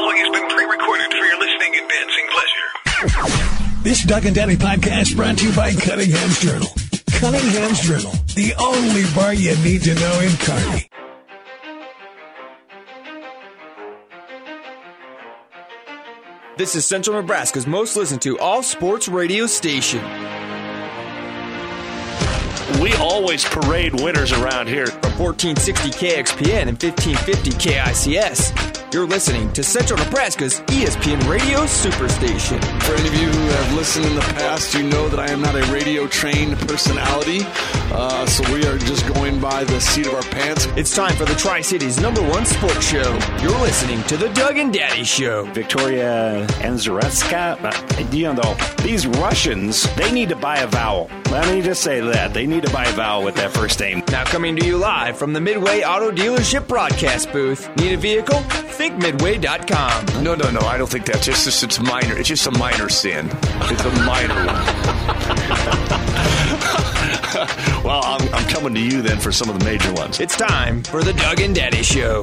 following has been pre-recorded for your listening and dancing pleasure. This Doug and Daddy podcast brought to you by Cunningham's Journal. Cunningham's Journal, the only bar you need to know in Kearney. This is Central Nebraska's most listened to all-sports radio station. We always parade winners around here. From 1460 KXPN and 1550 KICS. You're listening to Central Nebraska's ESPN Radio Superstation. For any of you who have listened in the past, you know that I am not a radio-trained personality, so we are just going by the seat of our pants. It's time for the Tri-Cities #1 sports show. You're listening to the Doug and Daddy Show. Victoria Anzaretska, these Russians, they need to buy a vowel. Let me just say that. They need to buy a vowel with that first name. Now coming to you live from the Midway Auto Dealership broadcast booth. Need a vehicle? Think Midway.com. No, I don't think that's just it's minor. It's just a minor sin. It's a minor one. Well, I'm coming to you then for some of the major ones. It's time for the Doug and Daddy Show.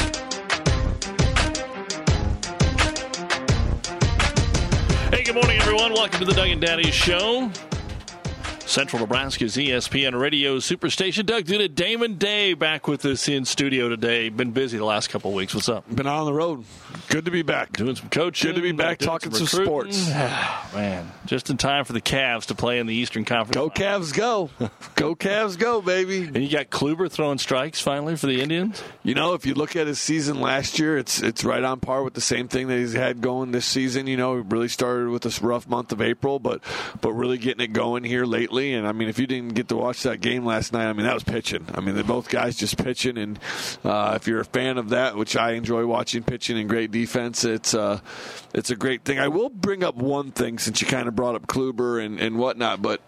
Hey, good morning, everyone. Welcome to the Doug and Daddy Show. Central Nebraska's ESPN Radio Superstation. Doug did it. Damon Day back with us in studio today. Been busy the last couple of weeks. What's up? Been on the road. Good to be back. Doing some coaching. Good to be back talking some sports. Man, just in time for the Cavs to play in the Eastern Conference. Go Cavs, go. Go Cavs, go, baby. And you got Kluber throwing strikes finally for the Indians? You know, if you look at his season last year, it's right on par with the same thing that he's had going this season. You know, he really started with this rough month of April, but really getting it going here lately. And, I mean, if you didn't get to watch that game last night, I mean, that was pitching. I mean, they're both guys just pitching. And if you're a fan of that, which I enjoy watching pitching and great defense, it's a great thing. I will bring up one thing since you kind of brought up Kluber and whatnot, but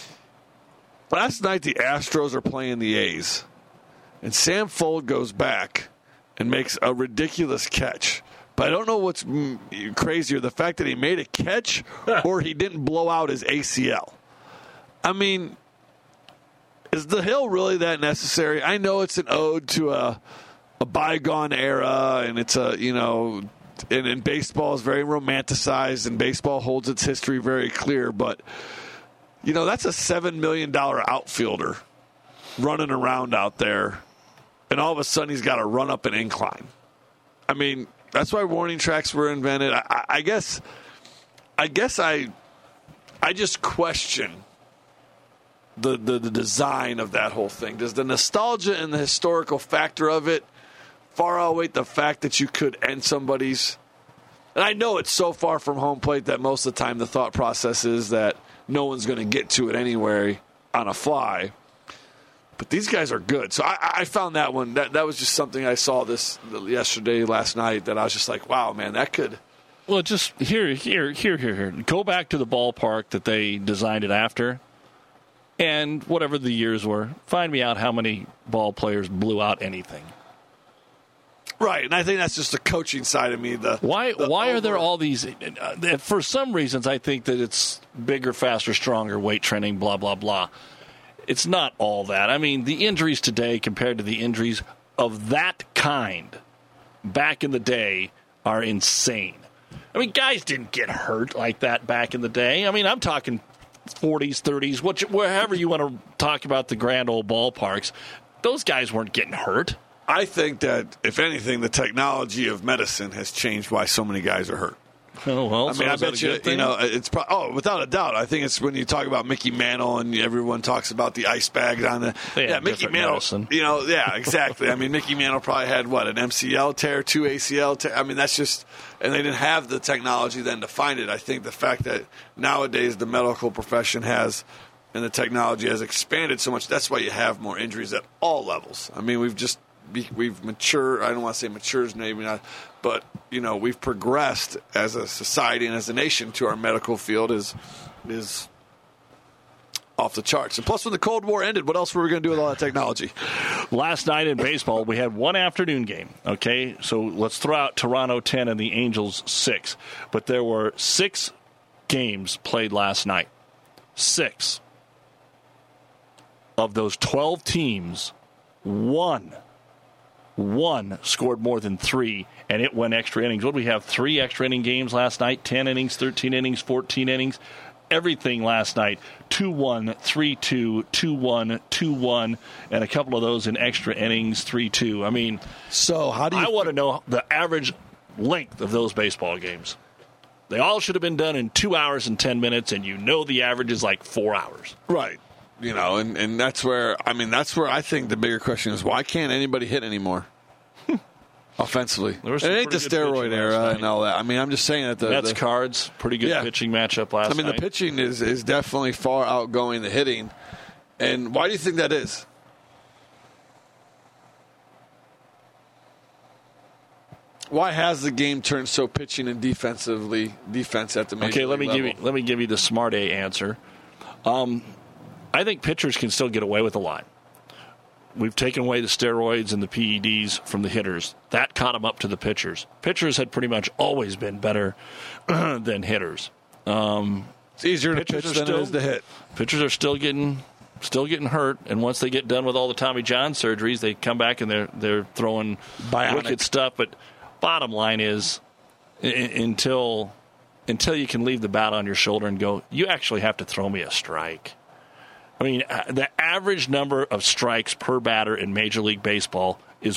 last night the Astros are playing the A's, and Sam Fuld goes back and makes a ridiculous catch. But I don't know what's crazier, the fact that he made a catch or he didn't blow out his ACL. I mean, is the hill really that necessary? I know it's an ode to a bygone era, and it's and baseball is very romanticized, and baseball holds its history very clear. But, that's a $7 million outfielder running around out there, and all of a sudden he's got to run up an incline. I mean, that's why warning tracks were invented. I guess I just question the design of that whole thing. Does the nostalgia and the historical factor of it far outweigh the fact that you could end somebody's? And I know it's so far from home plate that most of the time the thought process is that no one's going to get to it anyway on a fly. But these guys are good. So I found that one. That was just something I saw last night, that I was just like, wow, man, that could. Well, just here. Go back to the ballpark that they designed it after, and whatever the years were, find me out how many ball players blew out anything. Right, and I think that's just the coaching side of me. Why are there all these? For some reasons, I think that it's bigger, faster, stronger, weight training, blah, blah, blah. It's not all that. I mean, the injuries today compared to the injuries of that kind back in the day are insane. I mean, guys didn't get hurt like that back in the day. I mean, I'm talking 40s, 30s, wherever you want to talk about the grand old ballparks. Those guys weren't getting hurt. I think that, if anything, the technology of medicine has changed why so many guys are hurt. Oh, well, I mean, I bet you, it's without a doubt. I think it's when you talk about Mickey Mantle and everyone talks about the ice bags on the. Yeah, Mickey Mantle. Medicine. Yeah, exactly. I mean, Mickey Mantle probably had an MCL tear, 2 ACL tear. I mean, that's just, and they didn't have the technology then to find it. I think the fact that nowadays the medical profession has, and the technology has expanded so much, that's why you have more injuries at all levels. I mean, we've matured. I don't want to say matures, maybe not, but we've progressed as a society and as a nation to our medical field is off the charts. And plus, when the Cold War ended, what else were we going to do with all that technology? Last night in baseball, we had one afternoon game. Okay, so let's throw out Toronto 10 and the Angels 6, but there were 6 games played last night. 6 of those 12 teams won one scored more than 3, and it went extra innings. What did we have? 3 extra inning games last night, 10 innings, 13 innings, 14 innings. Everything last night, 2-1, 3-2, 2-1, 2-1, and a couple of those in extra innings, 3-2. I mean, so how do you? I want to know the average length of those baseball games. They all should have been done in 2 hours and 10 minutes, and the average is like 4 hours. Right. And that's where I think the bigger question is, why can't anybody hit anymore? Offensively. It ain't the steroid era and all that. I mean, I'm just saying that Mets Cards, pretty good pitching matchup last night. The pitching is definitely far outgoing the hitting. And why do you think that is? Why has the game turned so pitching and defense at the major league level? Let me give you the smart A answer. I think pitchers can still get away with a lot. We've taken away the steroids and the PEDs from the hitters. That caught them up to the pitchers. Pitchers had pretty much always been better than hitters. It's easier to pitch than it is to hit. Pitchers are still getting hurt, and once they get done with all the Tommy John surgeries, they come back and they're throwing wicked stuff. But bottom line is, until you can leave the bat on your shoulder and go, you actually have to throw me a strike. I mean, the average number of strikes per batter in Major League Baseball is,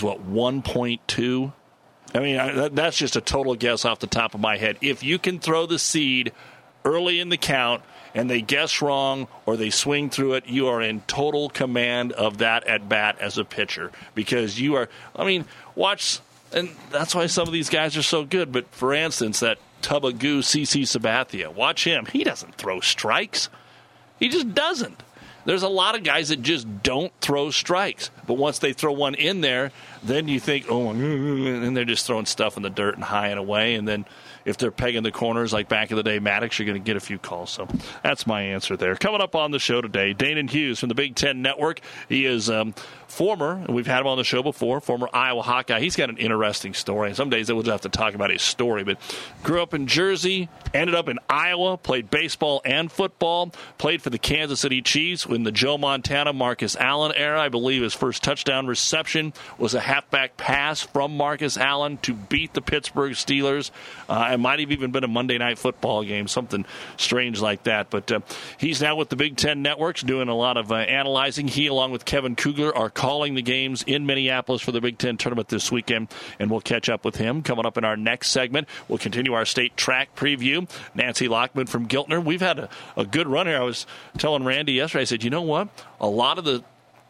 1.2? I mean, that's just a total guess off the top of my head. If you can throw the seed early in the count and they guess wrong or they swing through it, you are in total command of that at-bat as a pitcher. Because you are, watch, and that's why some of these guys are so good. But, for instance, that tub of goo, CC Sabathia, watch him. He doesn't throw strikes. He just doesn't. There's a lot of guys that just don't throw strikes. But once they throw one in there, then you think, and they're just throwing stuff in the dirt and high and away. And then if they're pegging the corners like back in the day, Maddox, you're going to get a few calls. So that's my answer there. Coming up on the show today, Danon Hughes from the Big Ten Network. He is former, and we've had him on the show before, former Iowa Hawkeye. He's got an interesting story. Some days we'll just have to talk about his story. But grew up in Jersey, ended up in Iowa, played baseball and football, played for the Kansas City Chiefs in the Joe Montana, Marcus Allen era. I believe his first touchdown reception was a halfback pass from Marcus Allen to beat the Pittsburgh Steelers. It might have even been a Monday Night Football game, something strange like that. But he's now with the Big Ten Networks doing a lot of analyzing. He, along with Kevin Kugler, are calling the games in Minneapolis for the Big Ten tournament this weekend, and we'll catch up with him coming up in our next segment. We'll continue our state track preview. Nancy Lockman from Giltner. We've had a good run here. I was telling Randy yesterday, I said, you know what? A lot of the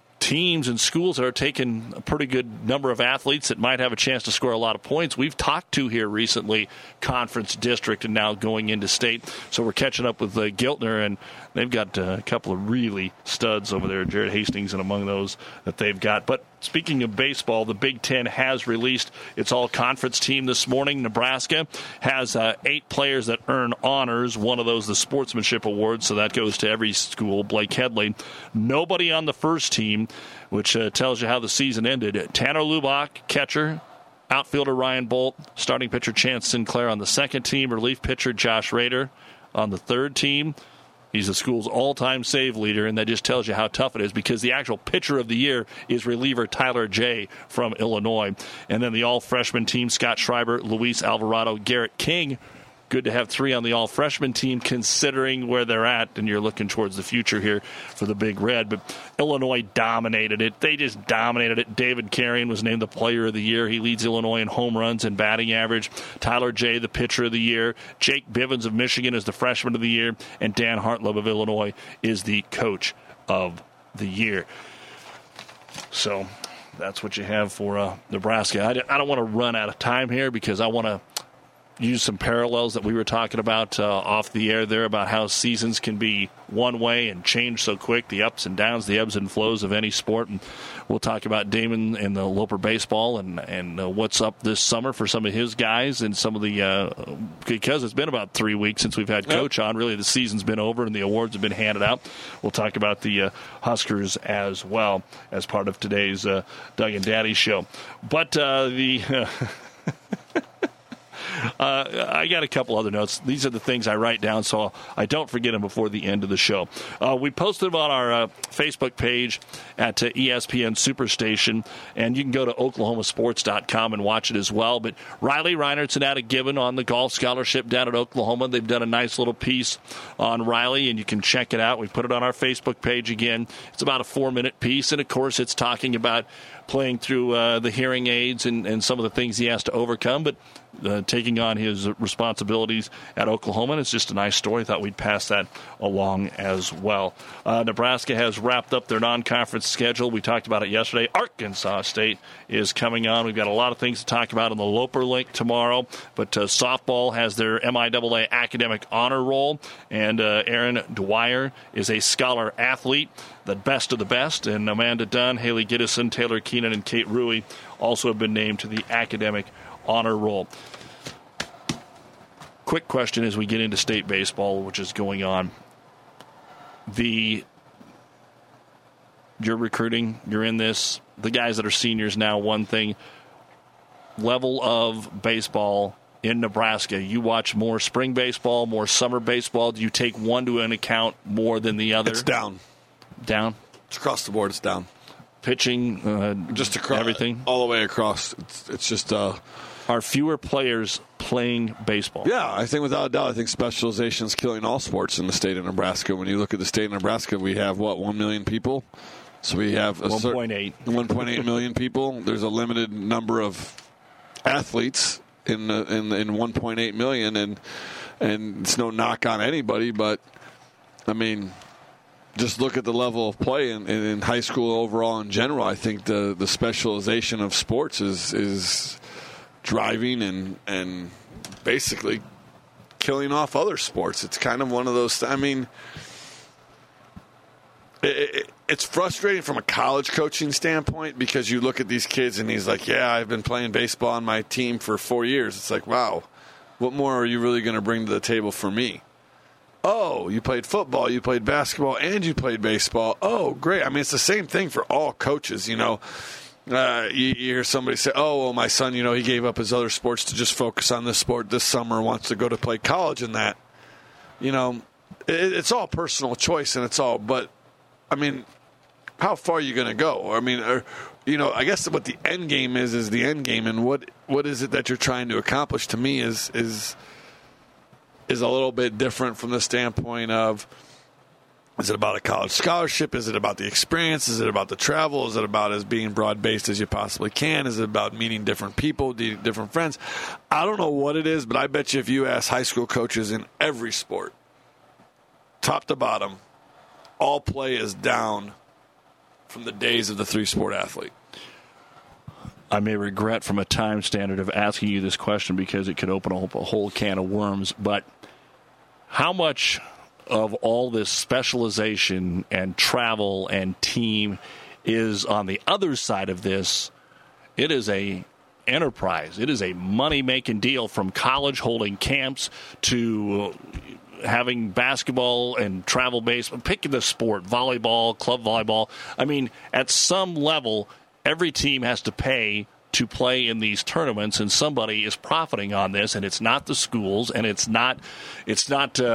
teams and schools that are taking a pretty good number of athletes that might have a chance to score a lot of points. We've talked to here recently, conference, district, and now going into state. So we're catching up with Giltner, and they've got a couple of really studs over there, Jared Hastings, and among those that they've got. But speaking of baseball, the Big Ten has released its all-conference team this morning. Nebraska has 8 players that earn honors. One of those, the Sportsmanship Award, so that goes to every school. Blake Headley. Nobody on the first team, which tells you how the season ended. Tanner Lubach, catcher. Outfielder Ryan Bolt. Starting pitcher Chance Sinclair on the second team. Relief pitcher Josh Rader on the third team. He's the school's all-time save leader, and that just tells you how tough it is because the actual pitcher of the year is reliever Tyler J. from Illinois. And then the all-freshman team, Scott Schreiber, Luis Alvarado, Garrett King. Good to have 3 on the all-freshman team considering where they're at, and you're looking towards the future here for the Big Red. But Illinois dominated it. They just dominated it. David Carrion was named the player of the year. He leads Illinois in home runs and batting average. Tyler J., the pitcher of the year. Jake Bivens of Michigan is the freshman of the year. And Dan Hartlove of Illinois is the coach of the year. So that's what you have for Nebraska. I don't want to run out of time here because I want to use some parallels that we were talking about off the air there about how seasons can be one way and change so quick, the ups and downs, the ebbs and flows of any sport. And we'll talk about Damon and the Loper baseball and what's up this summer for some of his guys and some of the because it's been about 3 weeks since we've had Coach on. Really, the season's been over and the awards have been handed out. We'll talk about the Huskers as well as part of today's Doug and Daddy show. But I got a couple other notes. These are the things I write down so I don't forget them before the end of the show. We posted them on our Facebook page at ESPN Superstation, and you can go to oklahomasports.com and watch it as well. But Riley Reinert's an added given on the golf scholarship down at Oklahoma. They've done a nice little piece on Riley, and you can check it out. We put it on our Facebook page again. It's about a 4-minute piece, and of course it's talking about playing through the hearing aids and some of the things he has to overcome, but taking on his responsibilities at Oklahoma. And it's just a nice story. I thought we'd pass that along as well. Nebraska has wrapped up their non-conference schedule. We talked about it yesterday. Arkansas State is coming on. We've got a lot of things to talk about on the Loper Link tomorrow, but softball has their MIAA Academic Honor Roll, and Aaron Dwyer is a scholar athlete, the best of the best, and Amanda Dunn, Haley Giddison, Taylor Keenan, and Kate Rui also have been named to the Academic Honor Roll. Quick question as we get into state baseball, which is going on. You're recruiting, you're in this. The guys that are seniors now, one thing, level of baseball in Nebraska. You watch more spring baseball, more summer baseball. Do you take one to an account more than the other? It's down. Down? It's across the board. It's down. Pitching, just across everything? All the way across. It's just... Are fewer players playing baseball? Yeah, I think without a doubt, I think specialization is killing all sports in the state of Nebraska. When you look at the state of Nebraska, we have, 1 million people? So we have 1.8 million people. There's a limited number of athletes in 1.8 million, and it's no knock on anybody, but, I mean... Just look at the level of play in high school overall in general. I think the specialization of sports is driving and basically killing off other sports. It's kind of one of those. I mean, it's frustrating from a college coaching standpoint because you look at these kids and he's like, "Yeah, I've been playing baseball on my team for 4 years." It's like, wow, what more are you really going to bring to the table for me? Oh, you played football, you played basketball, and you played baseball. Oh, great. I mean, it's the same thing for all coaches, you know. You hear somebody say, oh, well, my son, he gave up his other sports to just focus on this sport this summer, wants to go to play college in that. It's all personal choice, and it's all, but, I mean, how far are you going to go? I mean, I guess what the end game is the end game, and what is it that you're trying to accomplish to me is a little bit different from the standpoint of, is it about a college scholarship? Is it about the experience? Is it about the travel? Is it about as being broad-based as you possibly can? Is it about meeting different people, different friends? I don't know what it is, but I bet you if you ask high school coaches in every sport, top to bottom, all play is down from the days of the three-sport athlete. I may regret from a time standard of asking you this question because it could open up a whole can of worms, but how much of all this specialization and travel and team is on the other side of this? It is a enterprise. It is a money-making deal, from college holding camps to having basketball and travel baseball. Pick the sport, volleyball, club volleyball. I mean, at some level, every team has to pay to play in these tournaments, and somebody is profiting on this, and it's not the schools, and it's not it's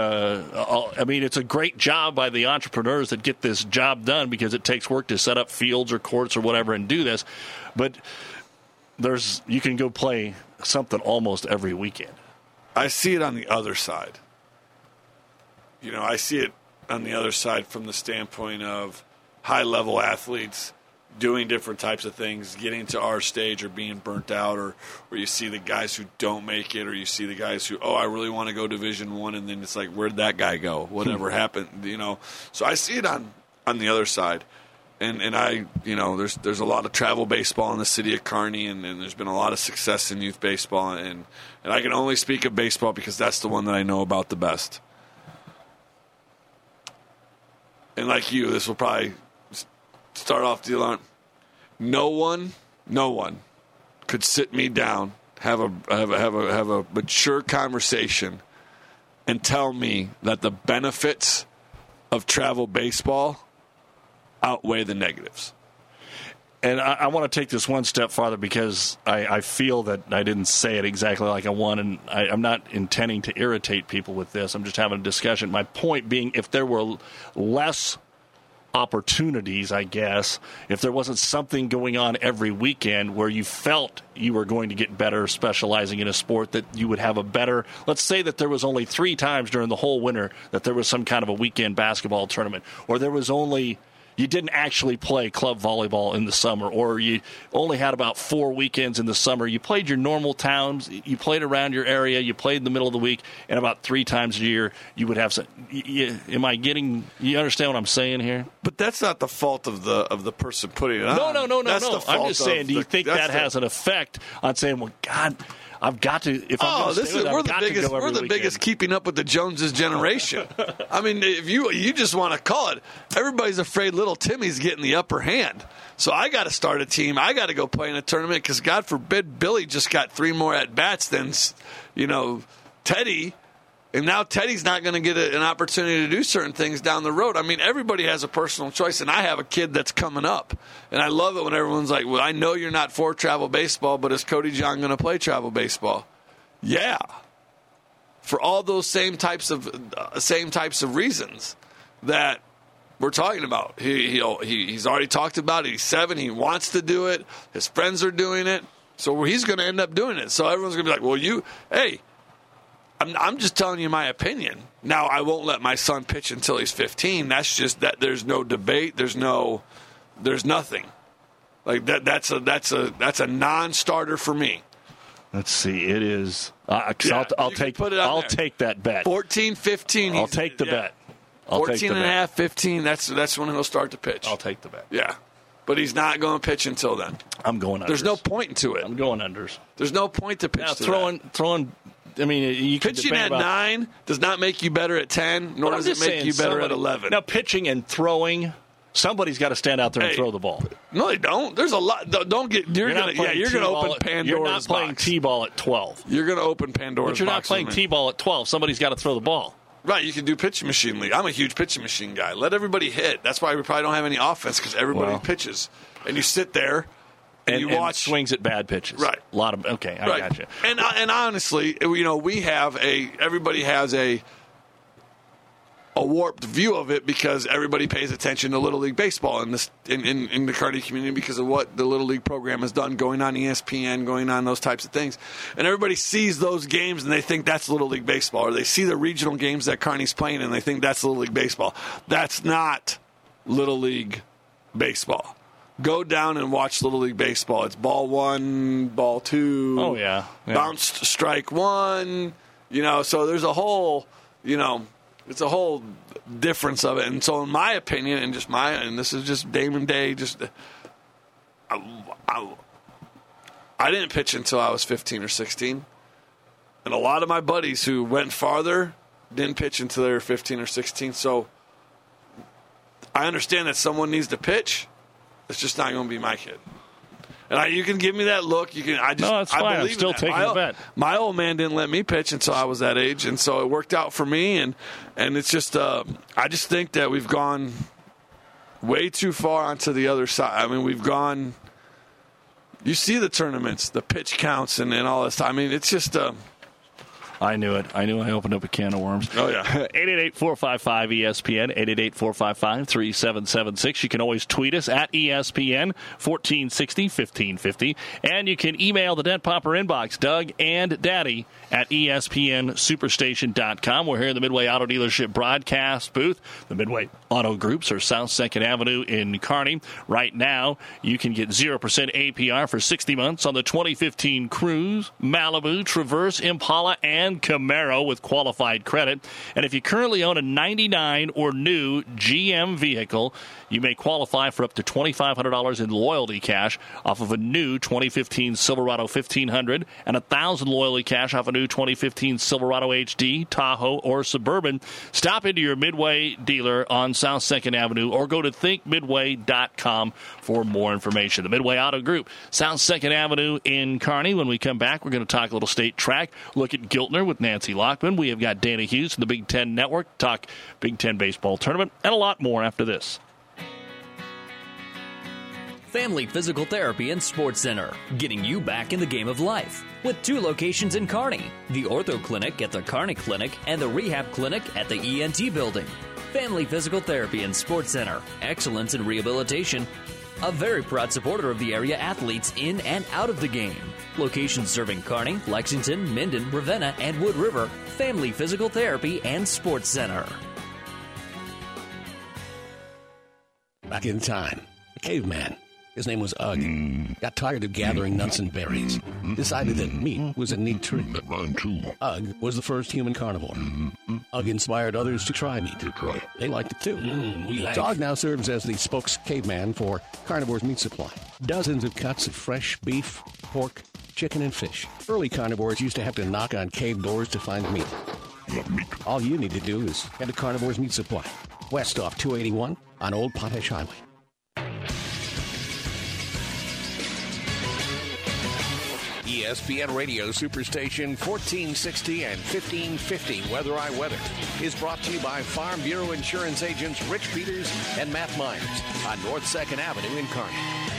a great job by the entrepreneurs that get this job done because it takes work to set up fields or courts or whatever and do this, but you can go play something almost every weekend. I see it on the other side. I see it on the other side from the standpoint of high-level athletes doing different types of things, getting to our stage or being burnt out, or you see the guys who don't make it, or you see the guys who, I really want to go Division I, and then it's like, where'd that guy go? Whatever happened, So I see it on the other side. And I, there's a lot of travel baseball in the city of Kearney, and there's been a lot of success in youth baseball, and I can only speak of baseball because that's the one that I know about the best. And like you, this will probably start off the alarm. No one could sit me down, have a mature conversation, and tell me that the benefits of travel baseball outweigh the negatives. And I want to take this one step farther because I feel that I didn't say it exactly like I want, and I'm not intending to irritate people with this. I'm just having a discussion. My point being, if there were less opportunities, I guess, if there wasn't something going on every weekend where you felt you were going to get better specializing in a sport, that you would have a better, let's say that there was only 3 times during the whole winter that there was some kind of a weekend basketball tournament, or there was only, you didn't actually play club volleyball in the summer, or you only had about 4 weekends in the summer. You played your normal towns, you played around your area, you played in the middle of the week, and about 3 times a year you would have some. Am I getting? You understand what I'm saying here? But that's not the fault of the person putting it on. No. That's the fault I'm just saying. Do you think that has an effect on saying, well, God, I've got to. If I'm going to stay with it, we're I've got to go every we're the weekend. biggest keeping up with the Joneses generation. I mean, if you just want to call it, everybody's afraid little Timmy's getting the upper hand. So I got to start a team. I got to go play in a tournament because God forbid Billy just got 3 more at bats than Teddy. And now Teddy's not going to get an opportunity to do certain things down the road. I mean, everybody has a personal choice, and I have a kid that's coming up. And I love it when everyone's like, well, I know you're not for travel baseball, but is Cody John going to play travel baseball? Yeah. For all those same types of reasons that we're talking about. He's already talked about it. He's 7. He wants to do it. His friends are doing it. So he's going to end up doing it. So everyone's going to be like, well, hey, I'm just telling you my opinion. Now, I won't let my son pitch until he's 15. That's just that. There's no debate. There's nothing. Like that's a non-starter for me. Let's see. It is. I'll take that bet. 14, 15. I'll take the bet. 14 and a half, 15. That's when he'll start to pitch. I'll take the bet. Yeah. But he's not going to pitch until then. I'm going unders. There's no point to it. I'm going unders. There's no point to pitch. Now, throwing. I mean, you can pitching at 9 does not make you better at 10, nor does it make you better at 11. Now, pitching and throwing, somebody's got to stand out there and throw the ball. No, they don't. There's a lot. Don't get. You're going to open Pandora's box. You're not playing T-ball at 12. You're going to open Pandora's box. But you're not playing T-ball at 12. Somebody's got to throw the ball. Right, you can do pitching machine league. I'm a huge pitching machine guy. Let everybody hit. That's why we probably don't have any offense, because everybody pitches. And you sit there and you watch swings at bad pitches. Right. A lot of I got you. And honestly, everybody has a warped view of it because everybody pays attention to Little League Baseball in the Kearney community because of what the Little League program has done, going on ESPN, going on those types of things. And everybody sees those games and they think that's Little League Baseball, or they see the regional games that Kearney's playing and they think that's Little League Baseball. That's not Little League Baseball. Go down and watch Little League Baseball. It's ball 1, ball 2. Oh, yeah. Bounced strike 1. So there's a whole, it's a whole difference of it. And so in my opinion, and this is just Damon Day, I didn't pitch until I was 15 or 16. And a lot of my buddies who went farther didn't pitch until they were 15 or 16. So I understand that someone needs to pitch. It's just not going to be my kid. And you can give me that look. You can. No, it's fine. I'm still taking the bet. My old man didn't let me pitch until I was that age, and so it worked out for me. And it's just, I just think that we've gone way too far onto the other side. I mean, we've gone. You see the tournaments, the pitch counts, and all this. I mean, it's just. I knew it. I opened up a can of worms. Oh, yeah. 888-455-ESPN, 888-455-3776. You can always tweet us at ESPN 1460 1550. And you can email the Dent Popper inbox, Doug and Daddy, at ESPNSuperstation.com. We're here in the Midway Auto Dealership broadcast booth. The Midway Auto Groups are South 2nd Avenue in Kearney. Right now, you can get 0% APR for 60 months on the 2015 Cruise, Malibu, Traverse, Impala, and Camaro with qualified credit. And if you currently own a 99 or new GM vehicle, you may qualify for up to $2,500 in loyalty cash off of a new 2015 Silverado 1500 and $1,000 loyalty cash off a new 2015 Silverado HD, Tahoe, or Suburban. Stop into your Midway dealer on South 2nd Avenue or go to thinkmidway.com for more information. The Midway Auto Group, South 2nd Avenue in Kearney. When we come back, we're going to talk a little state track, look at Giltner with Nancy Lockman. We have got Dana Hughes from the Big Ten Network, talk Big Ten baseball tournament, and a lot more after this. Family Physical Therapy and Sports Center, getting you back in the game of life. With 2 locations in Kearney, the Ortho Clinic at the Kearney Clinic and the Rehab Clinic at the ENT Building. Family Physical Therapy and Sports Center, excellence in rehabilitation. A very proud supporter of the area athletes in and out of the game. Locations serving Kearney, Lexington, Minden, Ravenna, and Wood River. Family Physical Therapy and Sports Center. Back in time, a caveman. His name was Ugg. Got tired of gathering nuts and berries. Decided that meat was a neat treat. Ugg was the first human carnivore. Ugg inspired others to try meat. They liked it too. So Ugg now serves as the spokes caveman for Carnivore's meat supply. Dozens of cuts of fresh beef, pork, chicken, and fish. Early carnivores used to have to knock on cave doors to find meat. All you need to do is head to Carnivore's Meat Supply, west off 281 on Old Potash Highway. ESPN Radio Superstation 1460 and 1550 Weather I Weather is brought to you by Farm Bureau Insurance agents Rich Peters and Matt Myers on North 2nd Avenue in Kearney.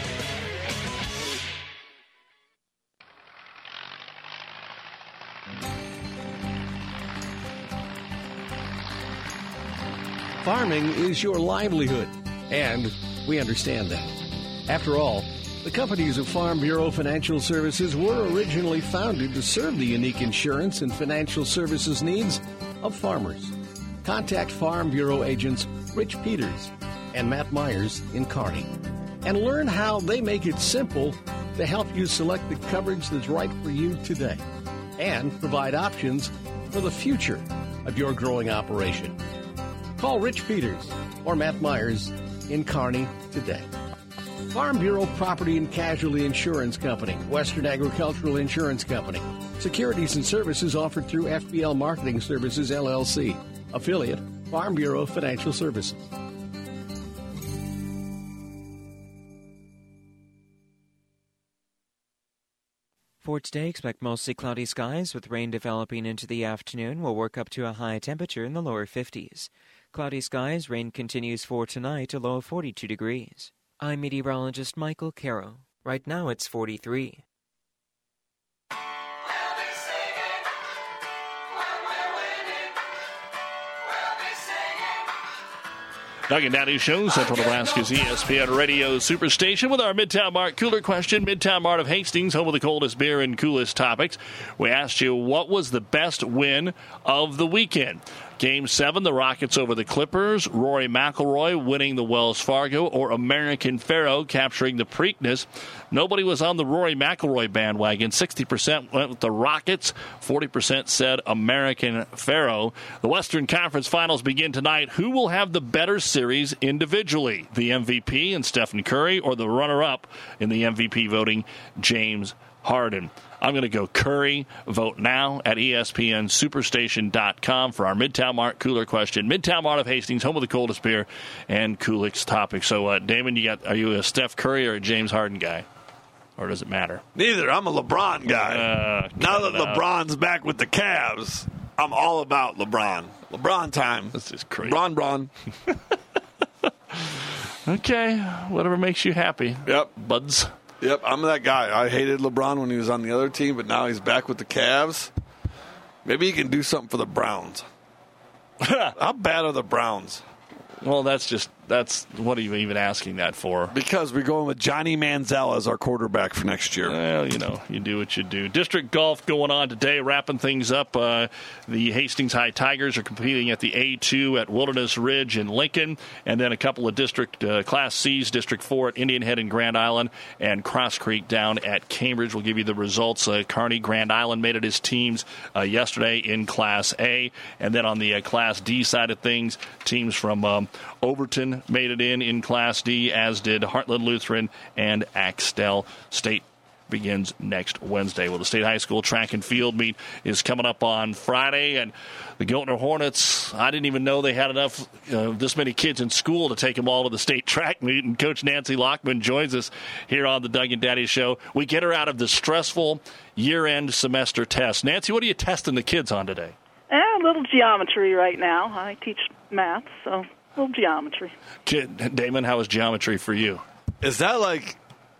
Farming is your livelihood, and we understand that. After all, the companies of Farm Bureau Financial Services were originally founded to serve the unique insurance and financial services needs of farmers. Contact Farm Bureau agents Rich Peters and Matt Myers in Kearney and learn how they make it simple to help you select the coverage that's right for you today and provide options for the future of your growing operation. Call Rich Peters or Matt Myers in Kearney today. Farm Bureau Property and Casualty Insurance Company, Western Agricultural Insurance Company. Securities and services offered through FBL Marketing Services, LLC. Affiliate, Farm Bureau Financial Services. For today, expect mostly cloudy skies with rain developing into the afternoon. We'll work up to a high temperature in the lower 50s. Cloudy skies, rain continues for tonight, a low of 42 degrees. I'm meteorologist Michael Caro. Right now it's 43. Doug and Daddy Show, Central Nebraska's ESPN Radio Superstation with our Midtown Mart Cooler question. Midtown Mart of Hastings, home of the coldest beer and coolest topics. We asked you, what was the best win of the weekend? Game 7, the Rockets over the Clippers, Rory McIlroy winning the Wells Fargo, or American Pharoah capturing the Preakness. Nobody was on the Rory McIlroy bandwagon. 60% went with the Rockets, 40% said American Pharoah. The Western Conference Finals begin tonight. Who will have the better series individually? The MVP and Stephen Curry, or the runner-up in the MVP voting, James Harden? I'm going to go Curry. Vote now at ESPNSuperstation.com for our Midtown Mart Cooler question. Midtown Mart of Hastings, home of the coldest beer and coolest topic. So, Damon, are you a Steph Curry or a James Harden guy? Or does it matter? Neither. I'm a LeBron guy. Now that LeBron's back with the Cavs, I'm all about LeBron. LeBron time. This is crazy. LeBron. Okay. Whatever makes you happy. Yep. Buds. Yep, I'm that guy. I hated LeBron when he was on the other team, but now he's back with the Cavs. Maybe he can do something for the Browns. How bad are the Browns? Well, that's what are you even asking that for? Because we're going with Johnny Manziel as our quarterback for next year. Well, you do what you do. District golf going on today, wrapping things up. The Hastings High Tigers are competing at the A2 at Wilderness Ridge in Lincoln, and then a couple of District Class Cs, District 4 at Indian Head in Grand Island, and Cross Creek down at Cambridge. We'll give you the results. Kearney, Grand Island made it as teams yesterday in Class A, and then on the Class D side of things, teams from Overton made it in Class D, as did Heartland Lutheran and Axtell State. Begins next Wednesday. Well, the State High School track and field meet is coming up on Friday, and the Giltner Hornets, I didn't even know they had enough, this many kids in school to take them all to the state track meet, and Coach Nancy Lockman joins us here on the Doug and Daddy Show. We get her out of the stressful year-end semester test. Nancy, what are you testing the kids on today? A little geometry right now. I teach math, so a little geometry. Damon, how is geometry for you? Is that like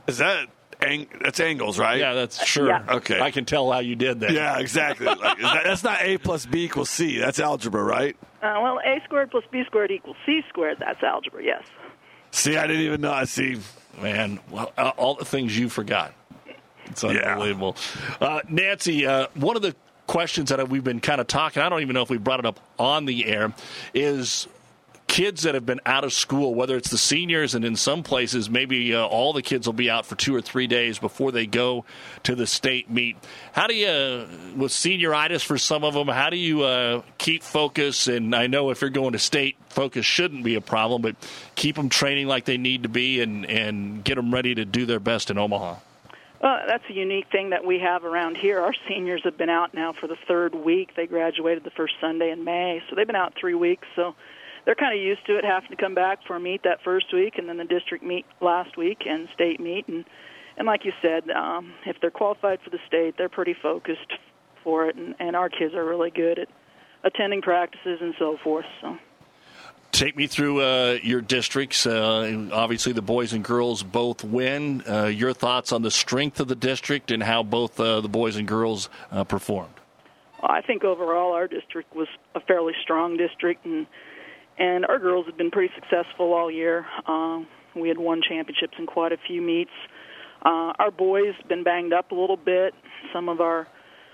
Is that that's angles, right? Yeah, that's sure. Yeah. Okay. I can tell how you did that. Yeah, exactly. That's not A plus B equals C. That's algebra, right? Well, A squared plus B squared equals C squared. That's algebra, yes. See, I didn't even know. I see. Man, well, all the things you forgot. It's unbelievable. Nancy, one of the questions that we've been kind of talking, I don't even know if we brought it up on the air, is kids that have been out of school, whether it's the seniors, and in some places maybe all the kids will be out for 2 or 3 days before they go to the state meet. How do you, with senioritis for some of them, how do you keep focus? And I know if you're going to state, focus shouldn't be a problem, but keep them training like they need to be and get them ready to do their best in Omaha. Well, that's a unique thing that we have around here. Our seniors have been out now for the 3rd week. They graduated the first Sunday in May, so they've been out 3 weeks. So they're kind of used to it, having to come back for a meet that first week, and then the district meet last week and state meet. And like you said, if they're qualified for the state, they're pretty focused for it, and our kids are really good at attending practices and so forth. So. Take me through your districts. Obviously, the boys and girls both win. Your thoughts on the strength of the district and how both the boys and girls performed? Well, I think overall our district was a fairly strong district, and our girls have been pretty successful all year. We had won championships in quite a few meets. Our boys have been banged up a little bit. Some of our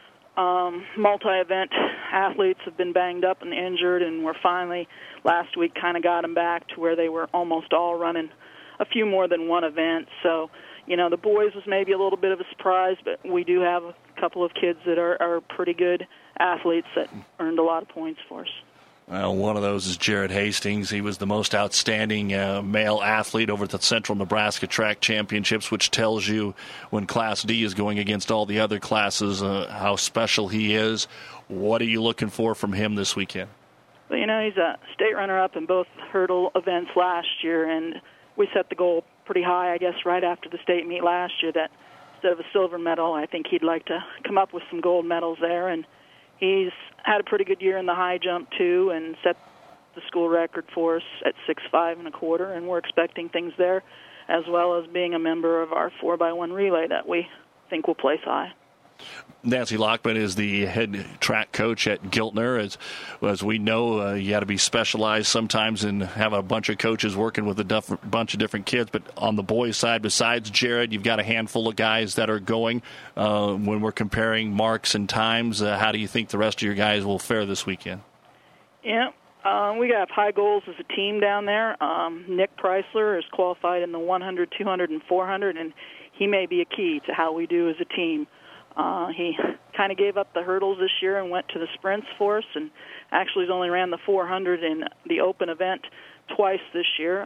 multi-event athletes have been banged up and injured, and we're finally, last week, kind of got them back to where they were almost all running a few more than one event. So, the boys was maybe a little bit of a surprise, but we do have a couple of kids that are pretty good athletes that earned a lot of points for us. Well, one of those is Jared Hastings. He was the most outstanding male athlete over at the Central Nebraska Track Championships, which tells you when Class D is going against all the other classes how special he is. What are you looking for from him this weekend? Well, he's a state runner-up in both hurdle events last year, and we set the goal pretty high, I guess, right after the state meet last year, that instead of a silver medal, I think he'd like to come up with some gold medals there, and he's had a pretty good year in the high jump, too, and set the school record for us at 6'5" ¼ and we're expecting things there, as well as being a member of our 4x1 relay that we think will place high. Nancy Lockman is the head track coach at Giltner. As we know, you got to be specialized sometimes and have a bunch of coaches working with a bunch of different kids. But on the boys' side, besides Jared, you've got a handful of guys that are going. When we're comparing marks and times, how do you think the rest of your guys will fare this weekend? Yeah, we have high goals as a team down there. Nick Preisler is qualified in the 100, 200, and 400, and he may be a key to how we do as a team. He kind of gave up the hurdles this year and went to the sprints for us, and actually has only ran the 400 in the open event twice this year.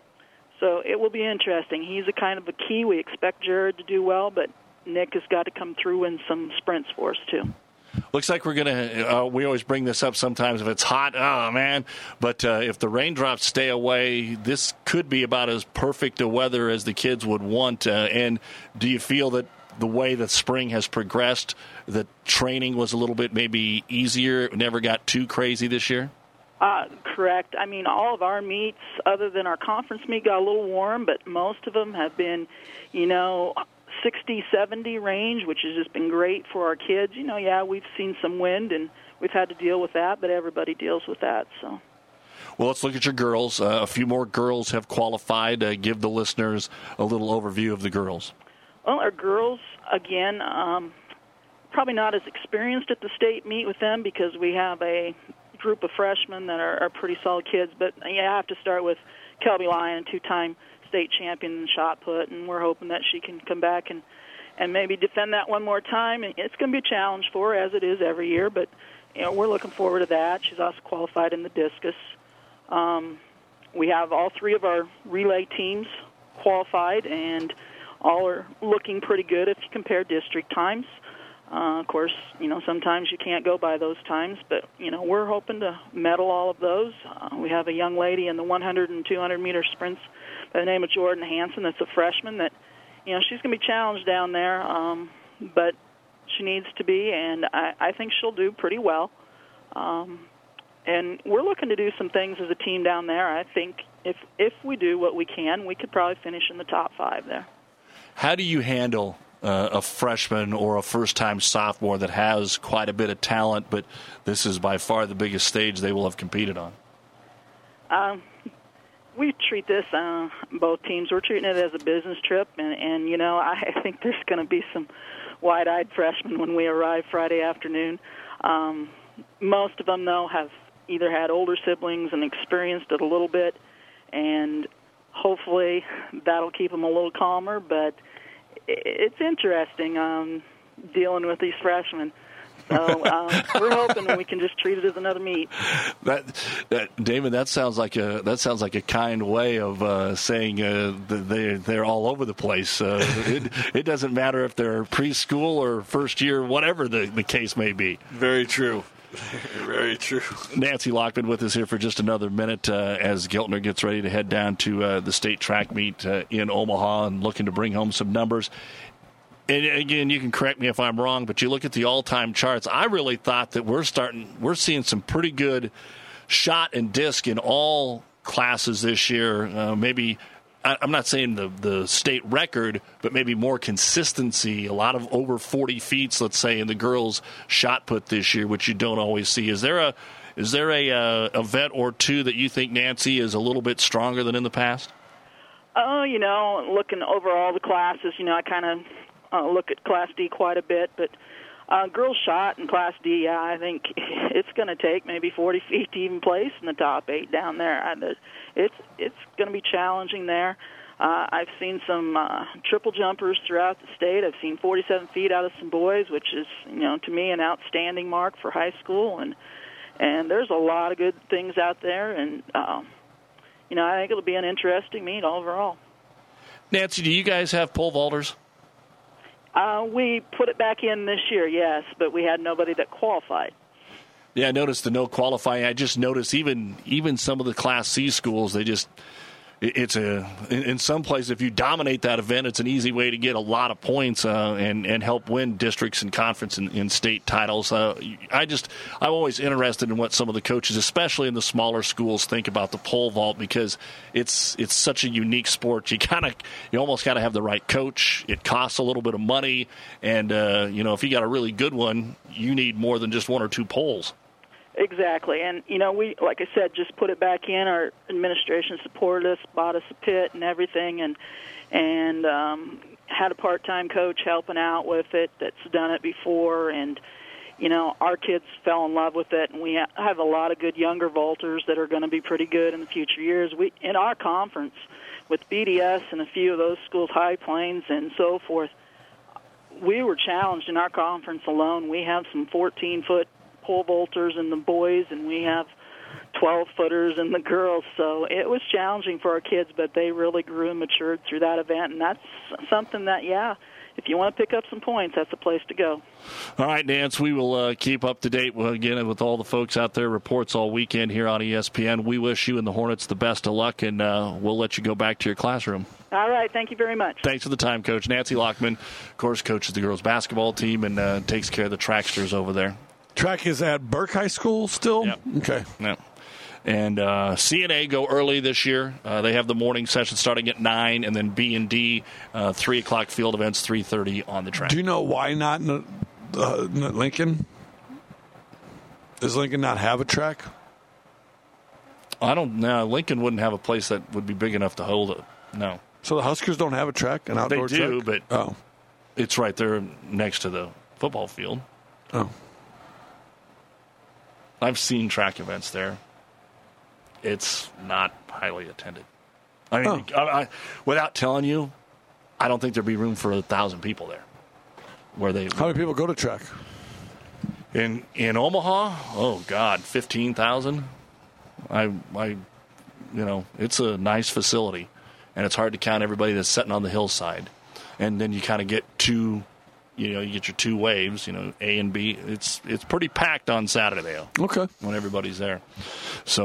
So it will be interesting. He's a kind of a key. We expect Jared to do well, but Nick has got to come through in some sprints for us, too. Looks like we're going to, we always bring this up sometimes if it's hot, oh man, but if the raindrops stay away, this could be about as perfect a weather as the kids would want. And do you feel that the way that spring has progressed, that training was a little bit maybe easier, it never got too crazy this year? Correct. I mean, all of our meets, other than our conference meet, got a little warm, but most of them have been, 60, 70 range, which has just been great for our kids. We've seen some wind, and we've had to deal with that, but everybody deals with that, so. Well, let's look at your girls. A few more girls have qualified. Give the listeners a little overview of the girls. Well, our girls, again, probably not as experienced at the state meet with them because we have a group of freshmen that are pretty solid kids. But I have to start with Kelby Lyon, two-time state champion in shot put, and we're hoping that she can come back and maybe defend that one more time. And it's going to be a challenge for her, as it is every year, but we're looking forward to that. She's also qualified in the discus. We have all three of our relay teams qualified, and all are looking pretty good if you compare district times. Of course, sometimes you can't go by those times, but, we're hoping to medal all of those. We have a young lady in the 100 and 200-meter sprints by the name of Jordan Hansen that's a freshman that, she's going to be challenged down there, but she needs to be, and I think she'll do pretty well. And we're looking to do some things as a team down there. I think if we do what we can, we could probably finish in the top 5 there. How do you handle a freshman or a first-time sophomore that has quite a bit of talent, but this is by far the biggest stage they will have competed on? We treat this, both teams, we're treating it as a business trip, and you know, I think there's going to be some wide-eyed freshmen when we arrive Friday afternoon. Most of them, though, have either had older siblings and experienced it a little bit, and hopefully that'll keep them a little calmer, but it's interesting dealing with these freshmen. So we're hoping we can just treat it as another meet. Damon, that sounds like a kind way of saying they're all over the place. It doesn't matter if they're preschool or first year, whatever the case may be. Very true. Very true. Nancy Lockman with us here for just another minute as Giltner gets ready to head down to the state track meet in Omaha and looking to bring home some numbers. And again, you can correct me if I'm wrong, but you look at the all-time charts. I really thought that we're seeing some pretty good shot and disc in all classes this year. Maybe I'm not saying the state record, but maybe more consistency. A lot of over 40 feet, let's say, in the girls' shot put this year, which you don't always see. Is there a event or two that you think, Nancy, is a little bit stronger than in the past? Oh, you know, looking over all the classes, you know, I kind of look at Class D quite a bit, but girls shot in Class D, yeah, I think it's going to take maybe 40 feet to even place in the top 8 down there. It's going to be challenging there. I've seen some triple jumpers throughout the state. I've seen 47 feet out of some boys, which is, you know, to me an outstanding mark for high school, and there's a lot of good things out there, and you know, I think it'll be an interesting meet overall. Nancy, do you guys have pole vaulters? We put it back in this year, yes, but we had nobody that qualified. Yeah, I noticed the no qualifying. I just noticed even some of the Class C schools, in some places, if you dominate that event, it's an easy way to get a lot of points and help win districts and conference and state titles. I'm always interested in what some of the coaches, especially in the smaller schools, think about the pole vault, because it's such a unique sport. You almost got to have the right coach. It costs a little bit of money, and if you got a really good one, you need more than just one or two poles. Exactly, and we, like I said, just put it back in. Our administration supported us, bought us a pit and everything, and had a part-time coach helping out with it that's done it before, and our kids fell in love with it, and we have a lot of good younger vaulters that are going to be pretty good in the future years. We, in our conference, with BDS and a few of those schools, High Plains and so forth, we were challenged in our conference alone. We have some 14-foot pole vaulters in the boys, and we have 12-footers in the girls. So it was challenging for our kids, but they really grew and matured through that event, and that's something that, if you want to pick up some points, that's the place to go. All right, Nance, we will keep up to date again with all the folks out there. Reports all weekend here on ESPN. We wish you and the Hornets the best of luck, and we'll let you go back to your classroom. All right, thank you very much. Thanks for the time, Coach. Nancy Lockman, of course, coaches the girls' basketball team and takes care of the tracksters over there. Track is at Burke High School still? Yep. Okay. Yep. And CNA go early this year. They have the morning session starting at 9, and then B&D, 3 o'clock field events, 3:30 on the track. Do you know why not Lincoln? Does Lincoln not have a track? I don't know. Lincoln wouldn't have a place that would be big enough to hold it. No. So the Huskers don't have a track, an outdoor track? They do, but it's right there next to the football field. Oh. I've seen track events there. It's not highly attended. I mean, without telling you, I don't think there'd be room for 1,000 people there. How many people go to track? In Omaha? Oh God, 15,000. It's a nice facility, and it's hard to count everybody that's sitting on the hillside, and then you kind of get two. You get your two waves, A and B. It's pretty packed on Saturday, okay, when everybody's there. So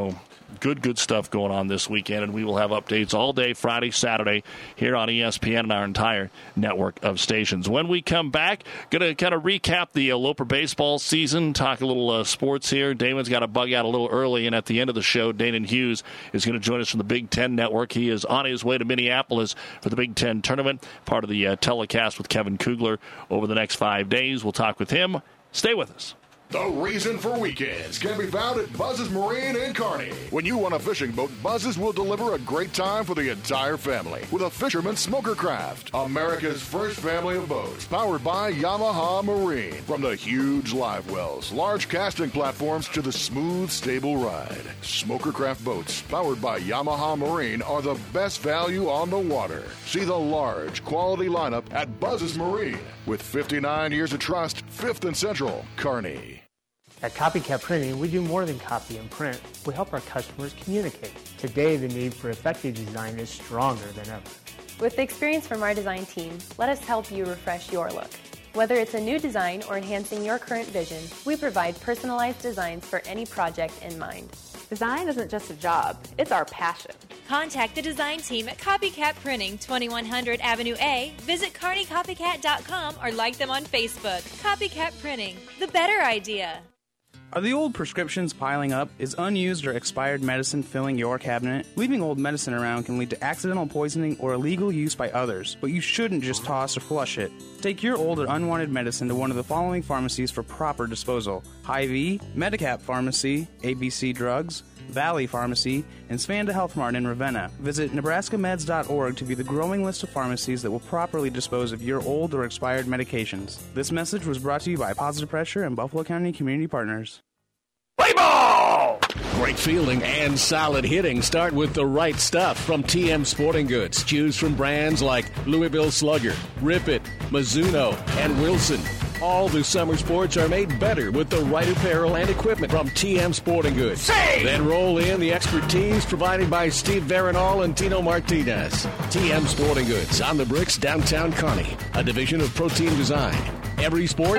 good stuff going on this weekend, and we will have updates all day, Friday, Saturday, here on ESPN and our entire network of stations. When we come back, going to kind of recap the Loper baseball season, talk a little sports here. Damon's got to bug out a little early, and at the end of the show, Danon Hughes is going to join us from the Big Ten Network. He is on his way to Minneapolis for the Big Ten tournament, part of the telecast with Kevin Kugler over the next 5 days. We'll talk with him. Stay with us. The reason for weekends can be found at Buzz's Marine in Kearney. When you want a fishing boat, Buzz's will deliver a great time for the entire family with a Fisherman's Smoker Craft, America's first family of boats, powered by Yamaha Marine. From the huge live wells, large casting platforms to the smooth, stable ride, Smoker Craft boats powered by Yamaha Marine are the best value on the water. See the large, quality lineup at Buzz's Marine with 59 years of trust, 5th and Central, Kearney. At Copycat Printing, we do more than copy and print. We help our customers communicate. Today, the need for effective design is stronger than ever. With the experience from our design team, let us help you refresh your look. Whether it's a new design or enhancing your current vision, we provide personalized designs for any project in mind. Design isn't just a job, it's our passion. Contact the design team at Copycat Printing, 2100 Avenue A. Visit KearneyCopycat.com or like them on Facebook. Copycat Printing, the better idea. Are the old prescriptions piling up? Is unused or expired medicine filling your cabinet? Leaving old medicine around can lead to accidental poisoning or illegal use by others, but you shouldn't just toss or flush it. Take your old or unwanted medicine to one of the following pharmacies for proper disposal: Hy-Vee, Medicap Pharmacy, ABC Drugs, Valley Pharmacy, and Svanda Health Mart in Ravenna. Visit NebraskaMeds.org to view the growing list of pharmacies that will properly dispose of your old or expired medications. This message was brought to you by Positive Pressure and Buffalo County Community Partners. Play ball! Great fielding and solid hitting start with the right stuff from TM Sporting Goods. Choose from brands like Louisville Slugger, Rip It, Mizuno, and Wilson. All the summer sports are made better with the right apparel and equipment from TM Sporting Goods. Then roll in the expertise provided by Steve Veronal and Tino Martinez. TM Sporting Goods on the Bricks, downtown Kearney, a division of Protein Design. Every sport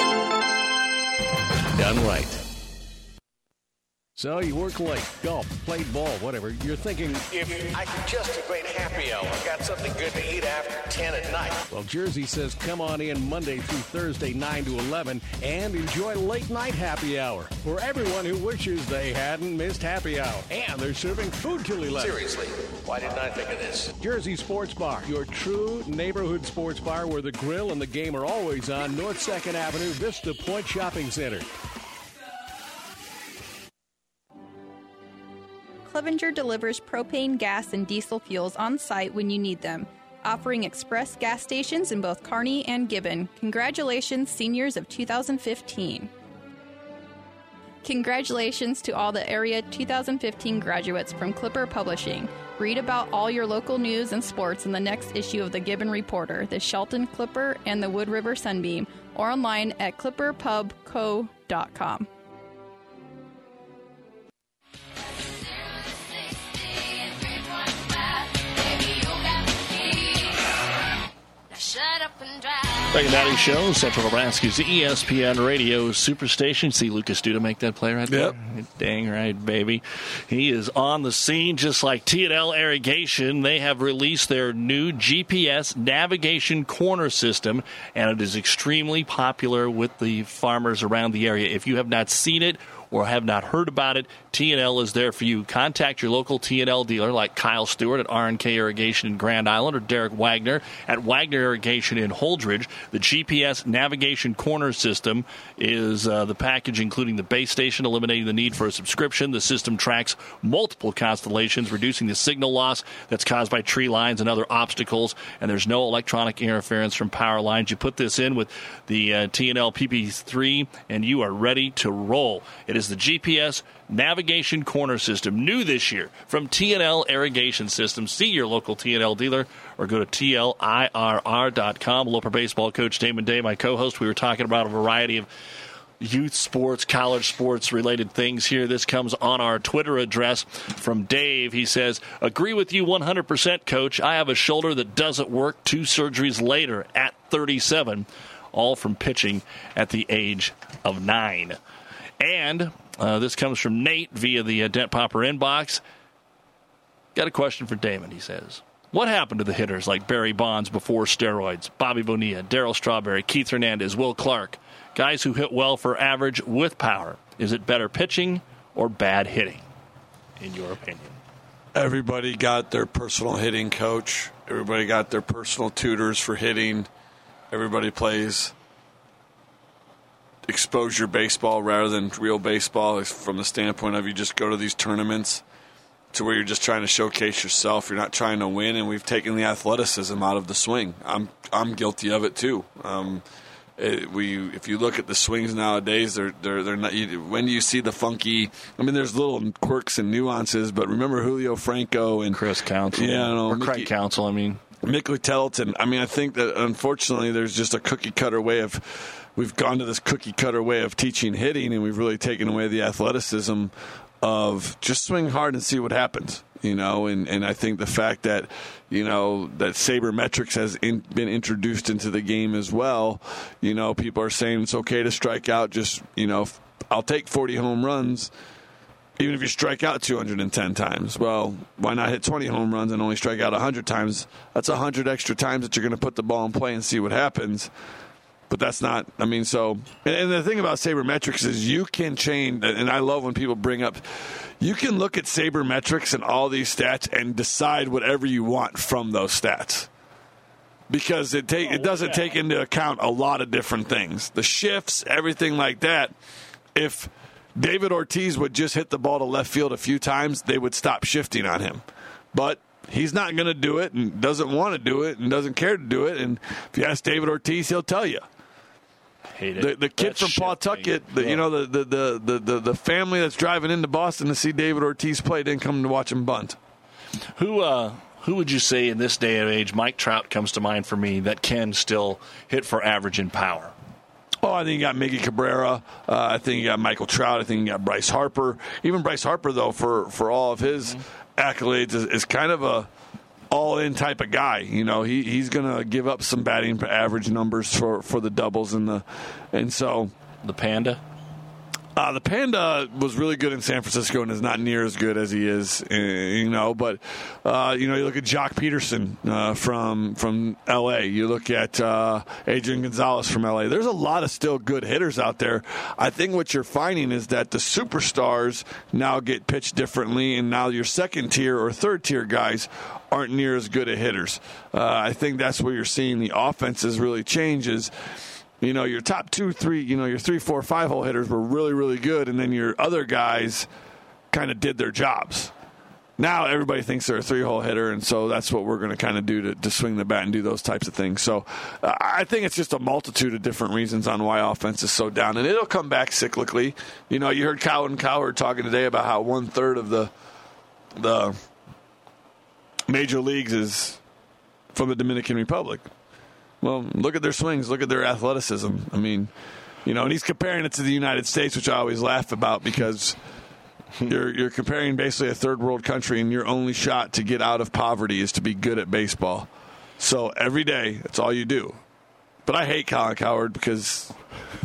done right. So you work late, golf, played ball, whatever. You're thinking, if I could just have made happy hour, got something good to eat after 10 at night. Well, Jersey says come on in Monday through Thursday, 9 to 11, and enjoy late night happy hour for everyone who wishes they hadn't missed happy hour. And they're serving food till 11. Seriously, why didn't I think of this? Jersey Sports Bar, your true neighborhood sports bar where the grill and the game are always on North 2nd Avenue, Vista Point Shopping Center. Clevenger delivers propane, gas, and diesel fuels on site when you need them, offering express gas stations in both Kearney and Gibbon. Congratulations, seniors of 2015. Congratulations to all the area 2015 graduates from Clipper Publishing. Read about all your local news and sports in the next issue of the Gibbon Reporter, the Shelton Clipper, and the Wood River Sunbeam, or online at clipperpubco.com. Back at Natty Show, Central Nebraska's ESPN Radio Superstation. See Lucas Duda make that play right there? Yep. Dang right, baby. He is on the scene just like T&L Irrigation. They have released their new GPS navigation corner system, and it is extremely popular with the farmers around the area. If you have not seen it or have not heard about it, T&L is there for you. Contact your local T&L dealer like Kyle Stewart at R&K Irrigation in Grand Island or Derek Wagner at Wagner Irrigation in Holdridge. The GPS navigation corner system is the package including the base station, eliminating the need for a subscription. The system tracks multiple constellations, reducing the signal loss that's caused by tree lines and other obstacles, and there's no electronic interference from power lines. You put this in with the T&L PP3, and you are ready to roll. It is the GPS navigation corner system, new this year from T&L Irrigation Systems. See your local T&L dealer or go to TLIRR.com. Loper baseball coach Damon Day, my co-host. We were talking about a variety of youth sports, college sports related things here. This comes on our Twitter address from Dave. He says, agree with you 100%, coach. I have a shoulder that doesn't work 2 surgeries later at 37, all from pitching at the age of 9. And this comes from Nate via the Dent Popper inbox. Got a question for Damon, he says. What happened to the hitters like Barry Bonds before steroids, Bobby Bonilla, Darryl Strawberry, Keith Hernandez, Will Clark, guys who hit well for average with power? Is it better pitching or bad hitting, in your opinion? Everybody got their personal hitting coach. Everybody got their personal tutors for hitting. Everybody plays exposure baseball rather than real baseball from the standpoint of you just go to these tournaments to where you're just trying to showcase yourself. You're not trying to win, and we've taken the athleticism out of the swing. I'm guilty of it too. If you look at the swings nowadays, they're not. When do you see the funky? I mean, there's little quirks and nuances, but remember Julio Franco and Chris Counsell, or Craig Counsell. I mean, Mick Tettleton. I mean, I think that unfortunately there's just a cookie cutter way of. We've gone to this cookie cutter way of teaching hitting, and we've really taken away the athleticism of just swing hard and see what happens. And I think the fact that, that sabermetrics has been introduced into the game as well, people are saying it's okay to strike out. Just, I'll take 40 home runs, even if you strike out 210 times. Well, why not hit 20 home runs and only strike out 100 times? That's 100 extra times that you're going to put the ball in play and see what happens. But that's not, and the thing about sabermetrics is you can change, and I love when people bring up, you can look at sabermetrics and all these stats and decide whatever you want from those stats. Because it doesn't take into account a lot of different things. The shifts, everything like that. If David Ortiz would just hit the ball to left field a few times, they would stop shifting on him. But he's not going to do it and doesn't want to do it and doesn't care to do it. And if you ask David Ortiz, he'll tell you. The kid from Pawtucket, the family that's driving into Boston to see David Ortiz play didn't come to watch him bunt. Who would you say in this day and age, Mike Trout comes to mind for me, that can still hit for average and power? Oh, I think you got Miggy Cabrera. I think you got Michael Trout. I think you got Bryce Harper. Even Bryce Harper, though, for all of his accolades, is kind of a all-in type of guy. He's going to give up some batting average numbers for the doubles and so the Panda. The Panda was really good in San Francisco and is not near as good as he is, But you look at Jock Peterson from L.A. You look at Adrian Gonzalez from L.A. There's a lot of still good hitters out there. I think what you're finding is that the superstars now get pitched differently, and now your second-tier or third-tier guys aren't near as good at hitters. I think that's where you're seeing the offenses really change is, your top 2, 3, your 3, 4, 5 hole hitters were really, really good, and then your other guys kind of did their jobs. Now everybody thinks they're a 3-hole hitter, and so that's what we're going to kind of do to swing the bat and do those types of things. So I think it's just a multitude of different reasons on why offense is so down, and it'll come back cyclically. You heard Colin Cowherd talking today about how 1/3 of the major leagues is from the Dominican Republic. Well, look at their swings. Look at their athleticism. And he's comparing it to the United States, which I always laugh about because you're comparing basically a third world country, and your only shot to get out of poverty is to be good at baseball. So every day, that's all you do. But I hate Colin Cowherd because...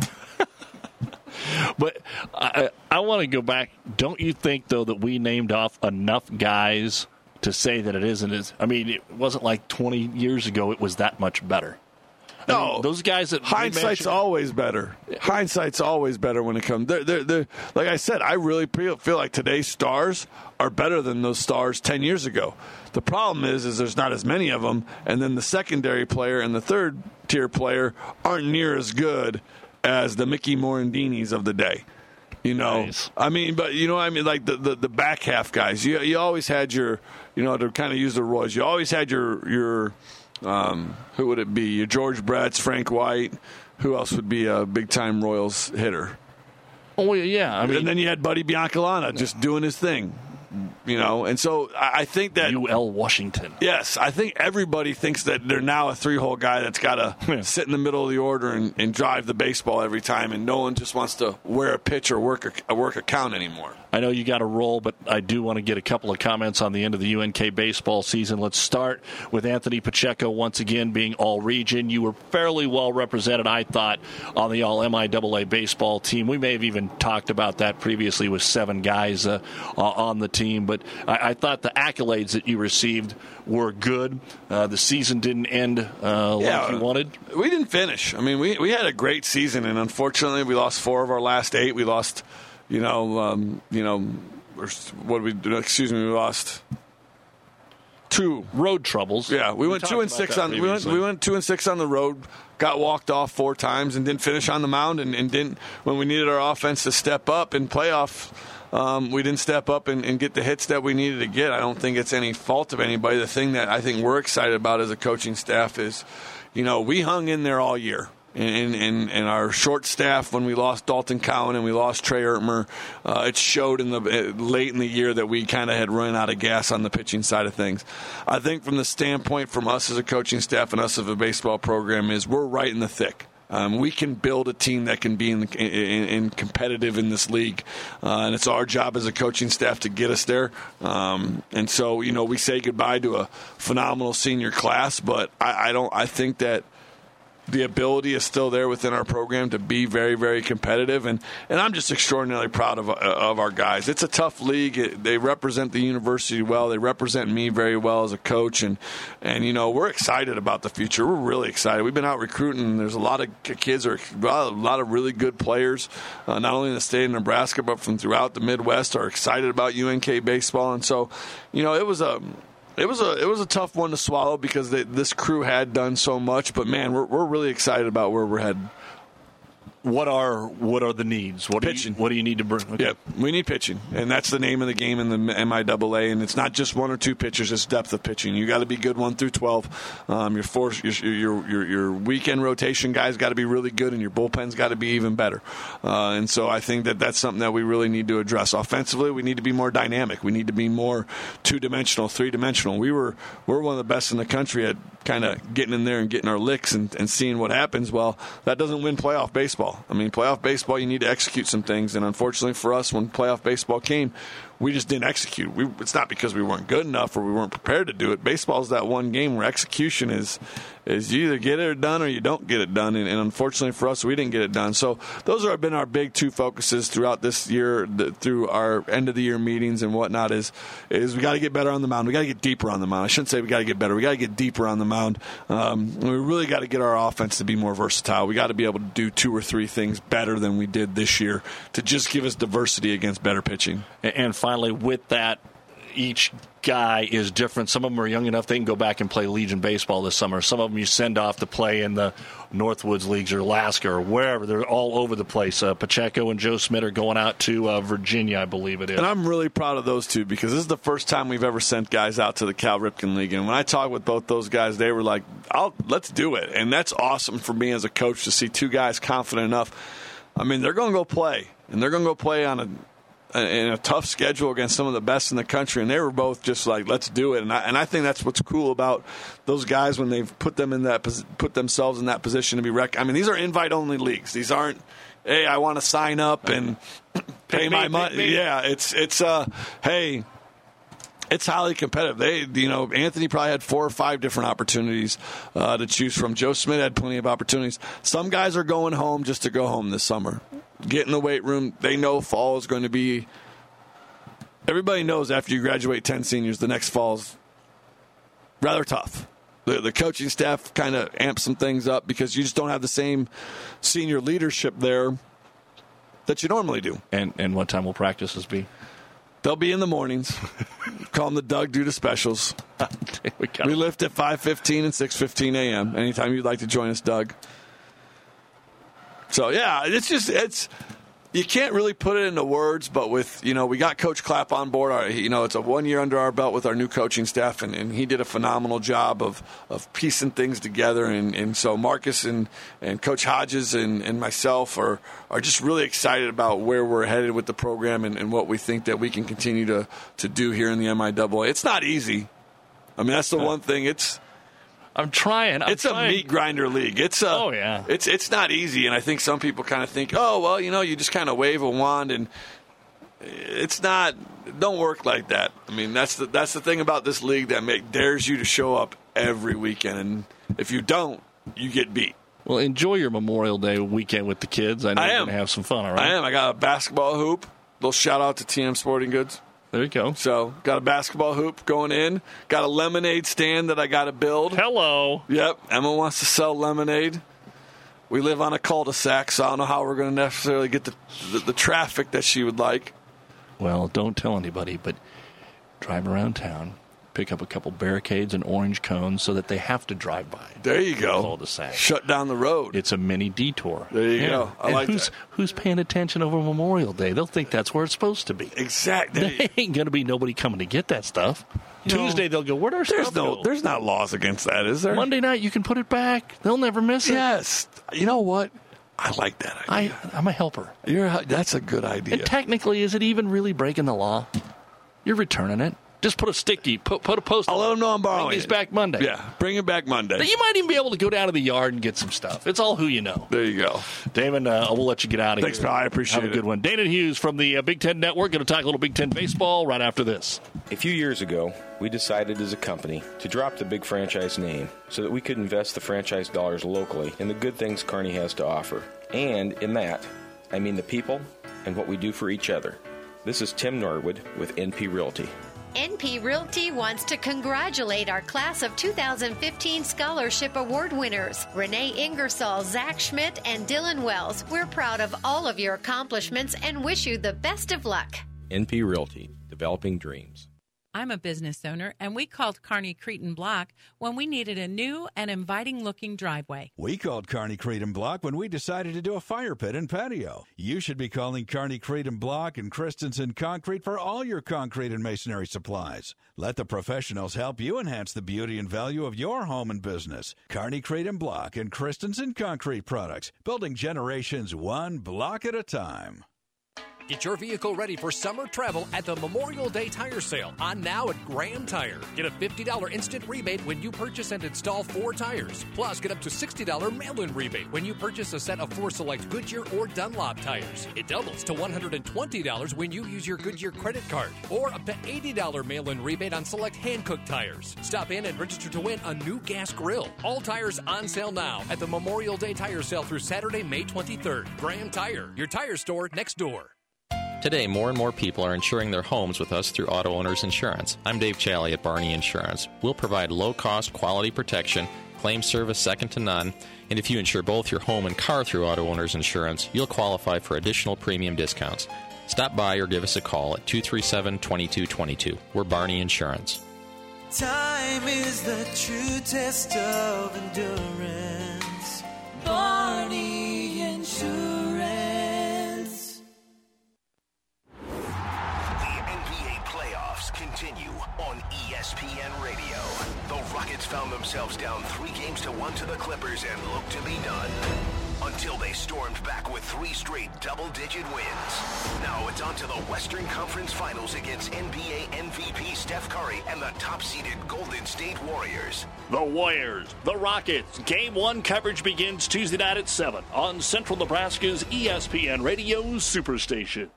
But I want to go back. Don't you think, though, that we named off enough guys to say that it isn't as... it wasn't like 20 years ago it was that much better. No, those guys that hindsight's always better. Hindsight's always better when it comes. They're like I said, I really feel like today's stars are better than those stars 10 years ago. The problem is there's not as many of them, and then the secondary player and the third tier player aren't near as good as the Mickey Morandinis of the day. Nice. Like the back half guys. You always had your, to kind of use the Royals. You always had your who would it be? Your George Bretts, Frank White. Who else would be a big time Royals hitter? Oh yeah, and then you had Buddy Biancalana just doing his thing. And so I think that UL Washington. Yes, I think everybody thinks that they're now a 3-hole guy that's got to sit in the middle of the order and drive the baseball every time, and no one just wants to wear a pitch or work a count anymore. I know you got to roll, but I do want to get a couple of comments on the end of the UNK baseball season. Let's start with Anthony Pacheco once again being all-region. You were fairly well represented, I thought, on the all-MIAA baseball team. We may have even talked about that previously with 7 guys on the team, but I thought the accolades that you received were good. The season didn't end like you wanted. We didn't finish. I mean, we had a great season, and unfortunately we lost 4 of our last 8. We lost... we lost 2 road troubles. Yeah, we went 2-6 on. We went 2-6 on the road. Got walked off 4 times and didn't finish on the mound. And didn't when we needed our offense to step up in playoff. We didn't step up and get the hits that we needed to get. I don't think it's any fault of anybody. The thing that I think we're excited about as a coaching staff is, we hung in there all year. And our short staff, when we lost Dalton Cowan and we lost Trey Ertmer, it showed late in the year that we kind of had run out of gas on the pitching side of things. I think from the standpoint from us as a coaching staff and us as a baseball program is we're right in the thick. We can build a team that can be in competitive in this league, and it's our job as a coaching staff to get us there. And so, we say goodbye to a phenomenal senior class, but I think that the ability is still there within our program to be very, very competitive, and I'm just extraordinarily proud of our guys. It's a tough league. They represent the university well. They represent me very well as a coach, and we're excited about the future. We're really excited. We've been out recruiting. There's a lot of kids, a lot of really good players, not only in the state of Nebraska but from throughout the Midwest, are excited about UNK baseball, and so it was a tough one to swallow because this crew had done so much, but man, we're really excited about where we're headed. What are the needs? Pitching. What do you need to bring? Okay. Yeah, we need pitching, and that's the name of the game in the MIAA. And it's not just 1 or 2 pitchers; it's depth of pitching. You got to be good 1 through 12. Your weekend rotation guys got to be really good, and your bullpen's got to be even better. And so I think that's something that we really need to address. Offensively, we need to be more dynamic. We need to be more 2-dimensional, 3-dimensional. We're one of the best in the country at kind of getting in there and getting our licks and seeing what happens. Well, that doesn't win playoff baseball. I mean, playoff baseball, you need to execute some things, and unfortunately for us, when playoff baseball came, we just didn't execute. It's not because we weren't good enough or we weren't prepared to do it. Baseball is that one game where execution is you either get it done or you don't get it done, and unfortunately for us, we didn't get it done. So those have been our big 2 focuses throughout this year, through our end-of-the-year meetings and whatnot, is we got to get better on the mound. We got to get deeper on the mound. I shouldn't say we got to get better. We got to get deeper on the mound. We really got to get our offense to be more versatile. We got to be able to do 2 or 3 things better than we did this year to just give us diversity against better pitching. And finally, with that, each guy is different. Some of them are young enough they can go back and play Legion baseball this summer. Some of them you send off to play in the Northwoods Leagues or Alaska or wherever. They're all over the place. Pacheco and Joe Smith are going out to Virginia, I believe it is. And I'm really proud of those 2 because this is the first time we've ever sent guys out to the Cal Ripken League. And when I talked with both those guys, they were like, let's do it. And that's awesome for me as a coach to see 2 guys confident enough. I mean, they're going to go play. And they're going to go play in a tough schedule against some of the best in the country, and they were both just like, let's do it. And I think that's what's cool about those guys when they've put themselves in that position to be I mean, these are invite-only leagues. These aren't, hey, I want to sign up and pay my money. Yeah, it's hey, it's highly competitive. Anthony probably had 4 or 5 different opportunities to choose from. Joe Smith had plenty of opportunities. Some guys are going home just to go home this summer. Get in the weight room. They know fall is going to be – everybody knows after you graduate 10 seniors, the next fall is rather tough. The coaching staff kind of amps some things up because you just don't have the same senior leadership there that you normally do. And what time will practices be? They'll be in the mornings. Call them the Doug Duda specials. We lift at 5:15 and 6:15 a.m. Anytime you'd like to join us, Doug. So, yeah, it's You can't really put it into words, but with, we got Coach Clapp on board. It's a 1 year under our belt with our new coaching staff, and he did a phenomenal job of piecing things together. And so Marcus and Coach Hodges and myself are just really excited about where we're headed with the program and what we think that we can continue to do here in the MIAA. It's not easy. I mean, that's the one thing. I'm trying. It's a meat grinder league. It's not easy, and I think some people kind of think, oh, well, you just kind of wave a wand, and it's not. Don't work like that. I mean, that's the thing about this league that dares you to show up every weekend, and if you don't, you get beat. Well, enjoy your Memorial Day weekend with the kids. I know you're going to have some fun, all right? I am. I got a basketball hoop. Little shout out to TM Sporting Goods. There you go. So, got a basketball hoop going in. Got a lemonade stand that I got to build. Hello. Yep. Emma wants to sell lemonade. We live on a cul-de-sac, so I don't know how we're going to necessarily get the traffic that she would like. Well, don't tell anybody, but drive around town, pick up a couple barricades and orange cones so that they have to drive by. There you go. Cul-de-sac. Shut down the road. It's a mini detour. There you go. I like that. Who's paying attention over Memorial Day? They'll think that's where it's supposed to be. Exactly. There ain't going to be nobody coming to get that stuff. Tuesday they'll go, where'd our stuff go? There's not laws against that, is there? Monday night you can put it back. They'll never miss it. Yes. You know what? I like that idea. I'm a helper. That's a good idea. And technically, is it even really breaking the law? You're returning it. Just put a sticky, put a post. I'll let them know I'm borrowing it. Bring these back Monday. Yeah, bring it back Monday. You might even be able to go down to the yard and get some stuff. It's all who you know. There you go. Damon, we'll let you get out of here. Thanks, pal. I appreciate it. Have a good one. Dana Hughes from the Big Ten Network going to talk a little Big Ten baseball right after this. A few years ago, we decided as a company to drop the big franchise name so that we could invest the franchise dollars locally in the good things Kearney has to offer. And in that, I mean the people and what we do for each other. This is Tim Norwood with NP Realty. NP Realty wants to congratulate our class of 2015 Scholarship Award winners, Renee Ingersoll, Zach Schmidt, and Dylan Wells. We're proud of all of your accomplishments and wish you the best of luck. NP Realty, developing dreams. I'm a business owner, and we called Kearney Cretin Block when we needed a new and inviting-looking driveway. We called Kearney Cretin Block when we decided to do a fire pit and patio. You should be calling Kearney Cretin Block and Christensen Concrete for all your concrete and masonry supplies. Let the professionals help you enhance the beauty and value of your home and business. Kearney Cretin Block and Christensen Concrete products, building generations one block at a time. Get your vehicle ready for summer travel at the Memorial Day Tire Sale on now at Graham Tire. Get a $50 instant rebate when you purchase and install 4 tires. Plus, get up to $60 mail-in rebate when you purchase a set of 4 select Goodyear or Dunlop tires. It doubles to $120 when you use your Goodyear credit card. Or up to $80 mail-in rebate on select Hankook tires. Stop in and register to win a new gas grill. All tires on sale now at the Memorial Day Tire Sale through Saturday, May 23rd. Graham Tire, your tire store next door. Today, more and more people are insuring their homes with us through Auto Owners Insurance. I'm Dave Challey at Barney Insurance. We'll provide low-cost, quality protection, claim service second to none, and if you insure both your home and car through Auto Owners Insurance, you'll qualify for additional premium discounts. Stop by or give us a call at 237-2222. We're Barney Insurance. Time is the true test of endurance. Barney Insurance. Continue on ESPN Radio. The Rockets found themselves down 3-1 to the Clippers and looked to be done. Until they stormed back with 3 straight double-digit wins. Now it's on to the Western Conference Finals against NBA MVP Steph Curry and the top-seeded Golden State Warriors. The Warriors, the Rockets. Game 1 coverage begins Tuesday night at 7 on Central Nebraska's ESPN Radio Superstation.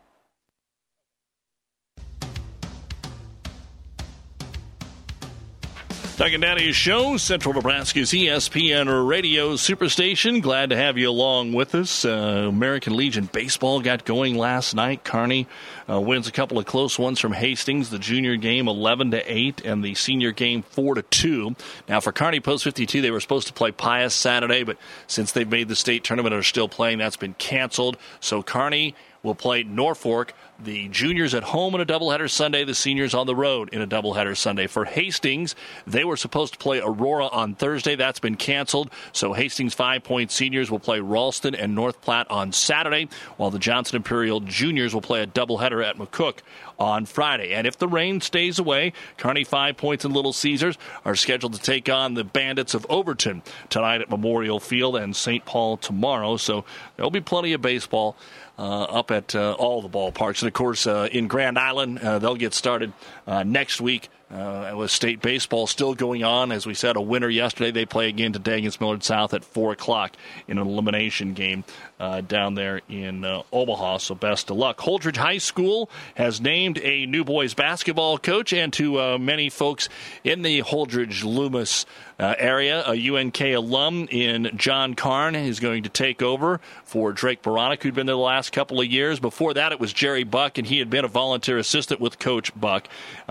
Doug and Danny's show, Central Nebraska's ESPN Radio Superstation. Glad to have you along with us. American Legion baseball got going last night. Kearney wins a couple of close ones from Hastings. The junior game 11-8 and the senior game 4-2. Now for Kearney Post 52, they were supposed to play Pius Saturday, but since they've made the state tournament and are still playing, that's been canceled. So Kearney will play Norfolk. The juniors at home in a doubleheader Sunday, the seniors on the road in a doubleheader Sunday. For Hastings, they were supposed to play Aurora on Thursday. That's been canceled. So Hastings 5 Point seniors will play Ralston and North Platte on Saturday, while the Johnson Imperial juniors will play a doubleheader at McCook on Friday. And if the rain stays away, Kearney 5 Points and Little Caesars are scheduled to take on the Bandits of Overton tonight at Memorial Field and St. Paul tomorrow. So there'll be plenty of baseball up at all the ballparks. And, of course, in Grand Island, they'll get started next week with state baseball still going on. As we said, a winner yesterday. They play again today against Millard South at 4 o'clock in an elimination game down there in Omaha. So best of luck. Holdridge High School has named a new boys basketball coach, and to many folks in the Holdridge-Loomis area, a UNK alum in John Karn is going to take over for Drake Baranek, who'd been there the last couple of years. Before that, it was Jerry Buck, and he had been a volunteer assistant with Coach Buck.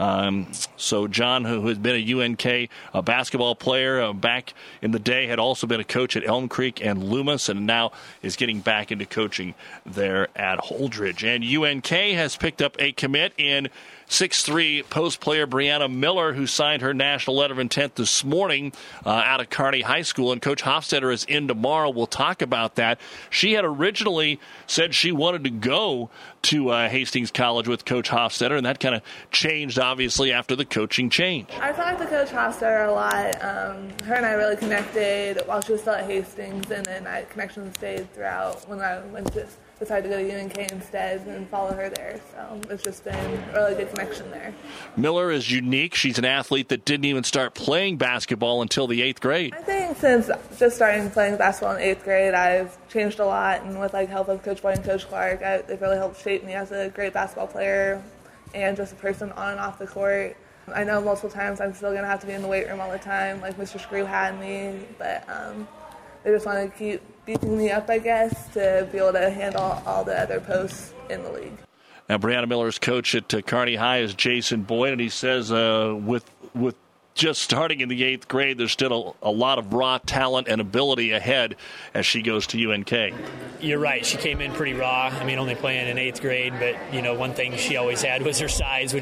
So John, who has been a UNK basketball player back in the day, had also been a coach at Elm Creek and Loomis, and now is getting back into coaching there at Holdridge. And UNK has picked up a commit in 6'3" post player Brianna Miller, who signed her national letter of intent this morning out of Kearney High School. And Coach Hofstetter is in tomorrow. We'll talk about that. She had originally said she wanted to go to Hastings College with Coach Hofstetter, and that kind of changed, obviously, after the coaching change. I talked to Coach Hofstetter a lot. Her and I really connected while she was still at Hastings, and then connections stayed throughout when I decided to go to UNK instead and follow her there. So it's just been a really good connection there. Miller is unique. She's an athlete that didn't even start playing basketball until the 8th grade. I think since just starting playing basketball in 8th grade, I've changed a lot, and with help of Coach Boyd and Coach Clark, they've really helped shape me as a great basketball player and just a person on and off the court. I know multiple times I'm still going to have to be in the weight room all the time, like Mr. Screw had me, but they just want to keep beating me up, I guess, to be able to handle all the other posts in the league. Now, Brianna Miller's coach at Kearney High is Jason Boyd, and he says with just starting in the 8th grade, there's still a lot of raw talent and ability ahead as she goes to UNK. You're right. She came in pretty raw. I mean, only playing in 8th grade, but, one thing she always had was her size,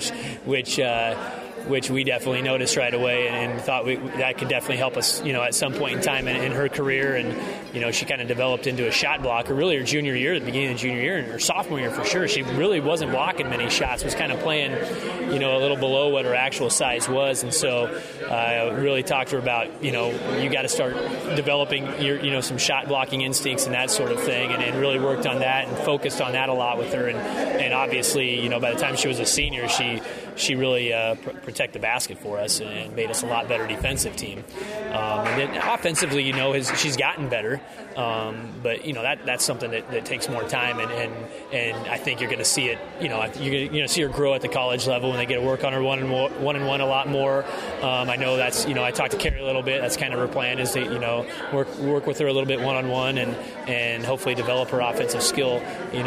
which we definitely noticed right away and thought that could definitely help us, at some point in time in her career. And, she kind of developed into a shot blocker really her junior year, at the beginning of the junior year, and her sophomore year for sure. She really wasn't blocking many shots, was kind of playing, a little below what her actual size was. And so I really talked to her about, you got to start developing your, some shot blocking instincts and that sort of thing, and really worked on that and focused on that a lot with her. And obviously, by the time she was a senior, she really protected the basket for us and made us a lot better defensive team. And then offensively, she's gotten better. But that's something that takes more time, and I think you're going to see it. You're going to see her grow at the college level when they get to work on her one-on-one a lot more. I know that's I talked to Carrie a little bit. That's kind of her plan, is to work with her a little bit one-on-one and hopefully develop her offensive skill.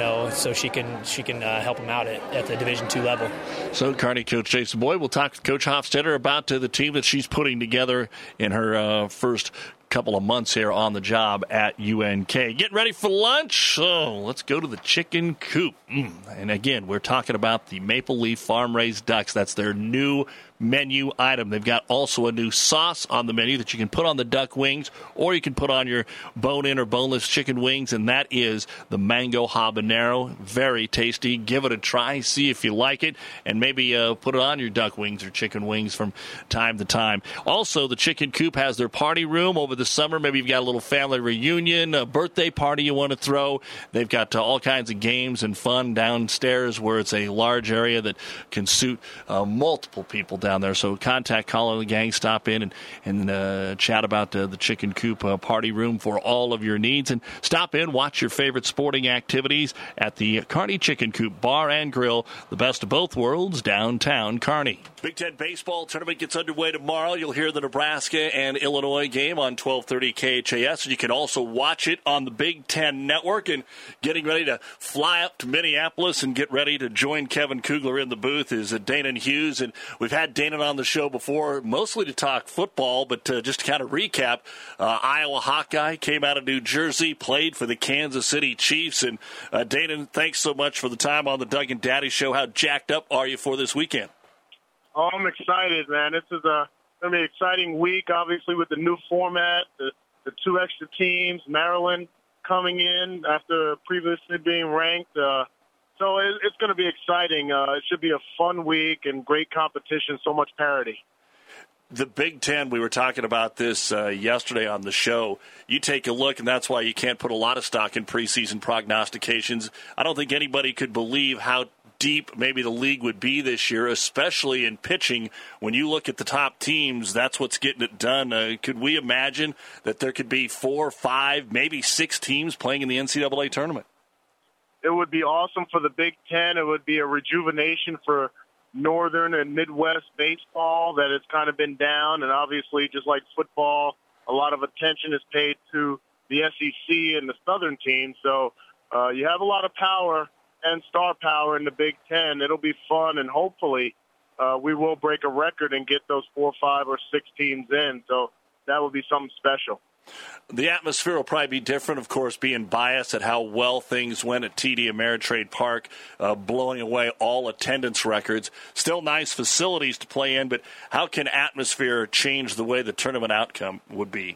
So she can help them out at the Division II level. So Kearney coach Jason Boyd will talk to Coach Hofstetter about the team that she's putting together in her first couple of months here on the job at UNK. Getting ready for lunch? So let's go to the chicken coop. And again, we're talking about the Maple Leaf Farm-Raised Ducks. That's their new menu item. They've got also a new sauce on the menu that you can put on the duck wings, or you can put on your bone-in or boneless chicken wings, and that is the mango habanero. Very tasty. Give it a try. See if you like it, and maybe put it on your duck wings or chicken wings from time to time. Also, the Chicken Coop has their party room over the summer. Maybe you've got a little family reunion, a birthday party you want to throw. They've got all kinds of games and fun downstairs where it's a large area that can suit multiple people down there. So contact Colin and the gang, stop in and chat about the Chicken Coop party room for all of your needs. And stop in, watch your favorite sporting activities at the Kearney Chicken Coop Bar and Grill, the best of both worlds, downtown Kearney. Big Ten baseball tournament gets underway tomorrow. You'll hear the Nebraska and Illinois game on 1230 KHAS. And you can also watch it on the Big Ten Network. And getting ready to fly up to Minneapolis and get ready to join Kevin Kugler in the booth is Dana Hughes. And we've had Dana on the show before, mostly to talk football, but just to kind of recap, Iowa Hawkeye came out of New Jersey, played for the Kansas City Chiefs. And Dana, thanks so much for the time on the Doug and Daddy Show. How jacked up are you for this weekend? Oh, I'm excited, man. This is going to be an exciting week, obviously, with the new format, the 2 extra teams, Maryland coming in after previously being ranked. So it's going to be exciting. It should be a fun week and great competition, so much parity. The Big Ten, we were talking about this yesterday on the show. You take a look, and that's why you can't put a lot of stock in preseason prognostications. I don't think anybody could believe how deep maybe the league would be this year, especially in pitching. When you look at the top teams, that's what's getting it done. Could we imagine that there could be 4, 5, maybe 6 teams playing in the NCAA tournament? It would be awesome for the Big Ten. It would be a rejuvenation for Northern and Midwest baseball that has kind of been down. And obviously, just like football, a lot of attention is paid to the SEC and the Southern teams. So you have a lot of power and star power in the Big Ten. It'll be fun, and hopefully we will break a record and get those 4, 5, or 6 teams in. So that would be something special. The atmosphere will probably be different, of course, being biased at how well things went at TD Ameritrade Park, blowing away all attendance records. Still nice facilities to play in, but how can atmosphere change the way the tournament outcome would be?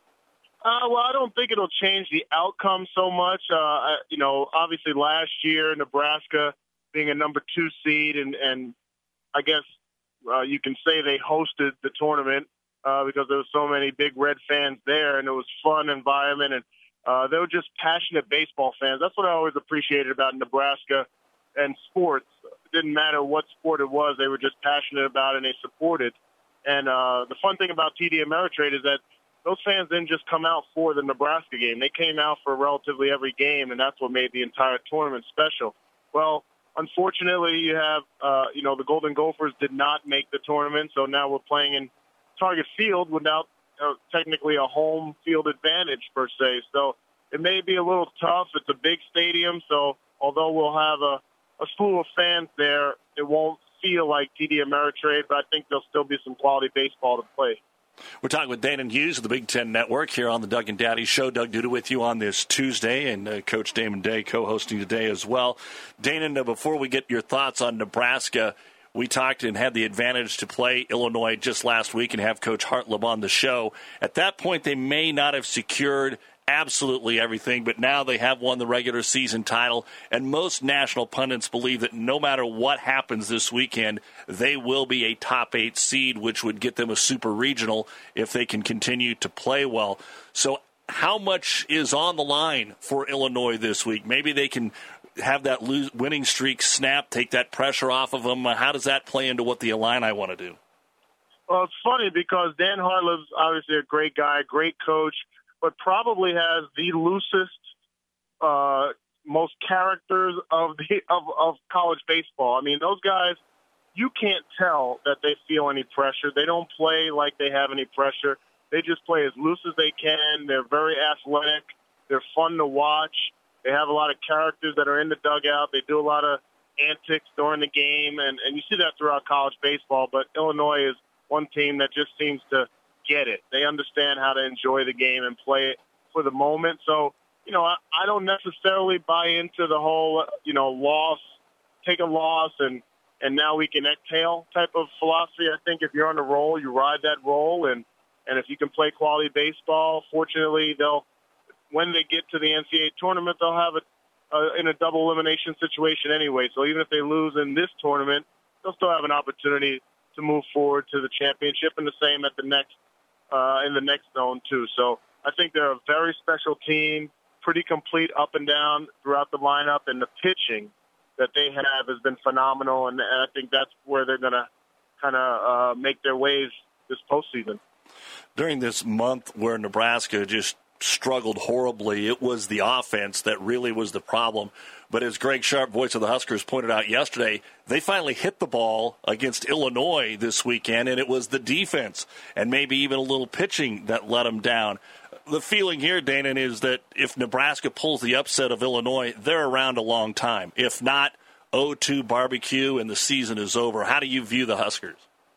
Well, I don't think it'll change the outcome so much. Obviously last year, Nebraska being a number 2 seed, and I guess you can say they hosted the tournament. Because there were so many big Red fans there, and it was fun environment, and they were just passionate baseball fans. That's what I always appreciated about Nebraska and sports. It didn't matter what sport it was; they were just passionate about it, and they supported. And the fun thing about TD Ameritrade is that those fans didn't just come out for the Nebraska game; they came out for relatively every game, and that's what made the entire tournament special. Well, unfortunately, you have the Golden Gophers did not make the tournament, so now we're playing in Target Field without technically a home field advantage per se. So it may be a little tough. It's a big stadium, so although we'll have a slew of fans there, it won't feel like TD Ameritrade, but I think there'll still be some quality baseball to play. We're talking with Damon Hughes of the Big Ten Network here on the Doug and Daddy Show. Doug Duda with you on this Tuesday, and Coach Damon Day co-hosting today as well. Damon, before we get your thoughts on Nebraska, we talked and had the advantage to play Illinois just last week and have Coach Hartleb on the show. At that point, they may not have secured absolutely everything, but now they have won the regular season title, and most national pundits believe that no matter what happens this weekend, they will be a top 8 seed, which would get them a super regional if they can continue to play well. So how much is on the line for Illinois this week? Maybe they can have that winning streak snap, take that pressure off of them. How does that play into what the Illini want to do? Well, it's funny because Dan Hartleb's obviously a great guy, great coach, but probably has the loosest, most characters of college baseball. I mean, those guys, you can't tell that they feel any pressure. They don't play like they have any pressure. They just play as loose as they can. They're very athletic. They're fun to watch. They have a lot of characters that are in the dugout. They do a lot of antics during the game, and you see that throughout college baseball. But Illinois is one team that just seems to get it. They understand how to enjoy the game and play it for the moment. So, I don't necessarily buy into the whole, take a loss and now we can exhale type of philosophy. I think if you're on a roll, you ride that roll, and if you can play quality baseball, fortunately, when they get to the NCAA tournament, they'll have it in a double elimination situation anyway. So even if they lose in this tournament, they'll still have an opportunity to move forward to the championship, and the same at the next in the next zone too. So I think they're a very special team, pretty complete up and down throughout the lineup, and the pitching that they have has been phenomenal, and I think that's where they're going to kind of make their ways this postseason. During this month where Nebraska just struggled horribly, it was the offense that really was the problem. But as Greg Sharp, voice of the Huskers, pointed out yesterday, they finally hit the ball against Illinois this weekend, and it was the defense and maybe even a little pitching that let them down. The feeling here, Dana, is that if Nebraska pulls the upset of Illinois, they're around a long time. If not, 0-2 barbecue and the season is over. How do you view the Huskers?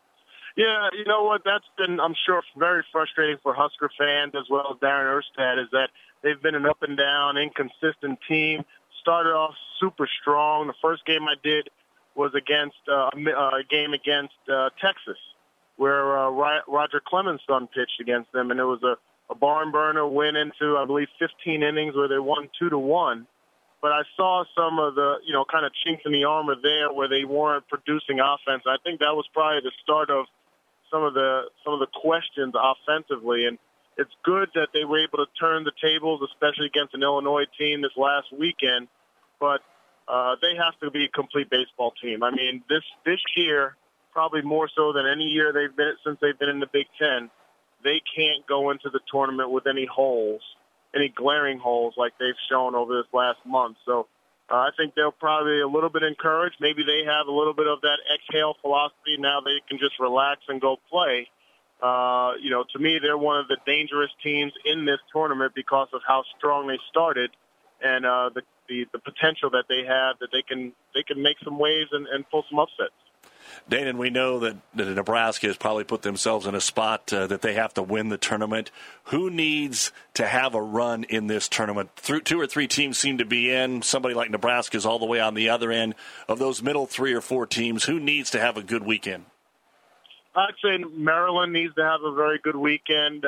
Yeah, you know what? That's been, I'm sure, very frustrating for Husker fans as well as Darren Erstad, is that they've been an up and down, inconsistent team. Started off super strong. The first game I did was against a game against Texas, where Roger Clemens' son pitched against them, and it was a barn burner, went into, I believe, 15 innings where they won 2-1. But I saw some of the, kind of chinks in the armor there where they weren't producing offense. I think that was probably the start of some of the questions offensively. And it's good that they were able to turn the tables, especially against an Illinois team this last weekend. But they have to be a complete baseball team. I mean, this year, probably more so than any year since they've been in the Big Ten, they can't go into the tournament with any holes, any glaring holes like they've shown over this last month. So I think they'll probably be a little bit encouraged. Maybe they have a little bit of that exhale philosophy. Now they can just relax and go play. To me, they're one of the dangerous teams in this tournament because of how strong they started and the potential that they have, that they can make some waves and pull some upsets. Danon, we know that Nebraska has probably put themselves in a spot that they have to win the tournament. Who needs to have a run in this tournament? Two or three teams seem to be in. Somebody like Nebraska is all the way on the other end. Of those middle 3 or 4 teams, who needs to have a good weekend? I'd say Maryland needs to have a very good weekend.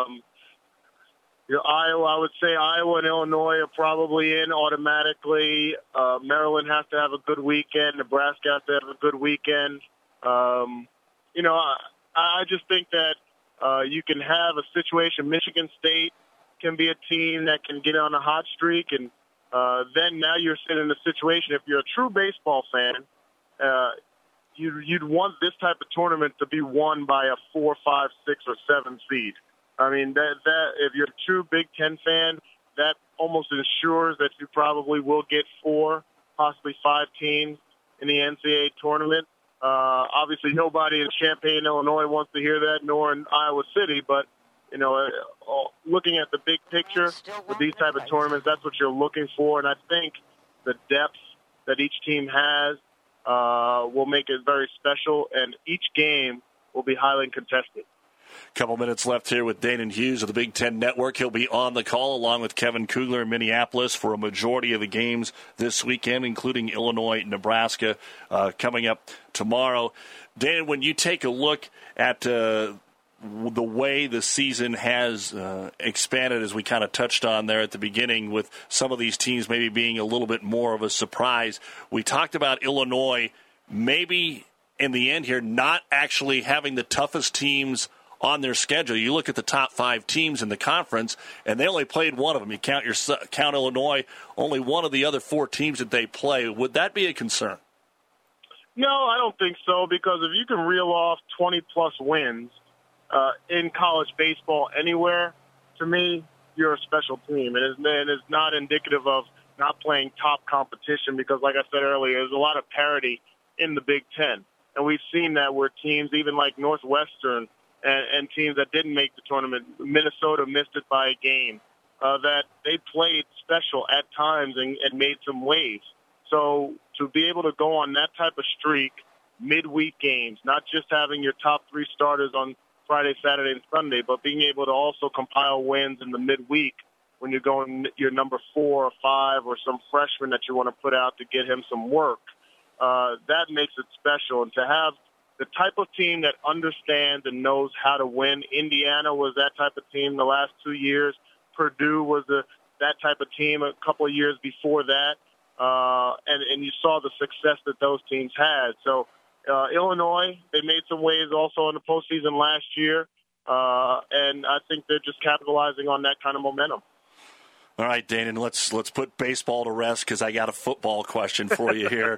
Iowa, I would say Iowa and Illinois are probably in automatically. Maryland has to have a good weekend. Nebraska has to have a good weekend. I just think that you can have a situation. Michigan State can be a team that can get on a hot streak, and then now you're sitting in a situation. If you're a true baseball fan, you'd want this type of tournament to be won by a 4, 5, 6, or 7 seed. I mean, that if you're a true Big Ten fan, that almost ensures that you probably will get 4, possibly 5 teams in the NCAA tournament. Obviously, nobody in Champaign, Illinois wants to hear that, nor in Iowa City. But, looking at the big picture with these type of tournaments, that's what you're looking for. And I think the depth that each team has will make it very special, and each game will be highly contested. Couple minutes left here with Danon Hughes of the Big Ten Network. He'll be on the call along with Kevin Kugler in Minneapolis for a majority of the games this weekend, including Illinois and Nebraska coming up tomorrow. Danon, when you take a look at the way the season has expanded, as we kind of touched on there at the beginning, with some of these teams maybe being a little bit more of a surprise, we talked about Illinois maybe in the end here not actually having the toughest teams on their schedule. You look at the top 5 teams in the conference, and they only played one of them. You count Illinois, only one of the other 4 teams that they play. Would that be a concern? No, I don't think so, because if you can reel off 20-plus wins in college baseball anywhere, to me, you're a special team. And it's not indicative of not playing top competition because, like I said earlier, there's a lot of parity in the Big Ten. And we've seen that where teams, even like Northwestern, and teams that didn't make the tournament, Minnesota missed it by a game, that they played special at times and made some waves. So to be able to go on that type of streak, midweek games, not just having your top 3 starters on Friday, Saturday, and Sunday, but being able to also compile wins in the midweek when you're going your number 4 or 5 or some freshman that you want to put out to get him some work, that makes it special. And to have the type of team that understands and knows how to win. Indiana was that type of team the last 2 years. Purdue was that type of team a couple of years before that. And you saw the success that those teams had. So Illinois, they made some waves also in the postseason last year. And I think they're just capitalizing on that kind of momentum. All right, Danon, let's put baseball to rest because I got a football question for you here.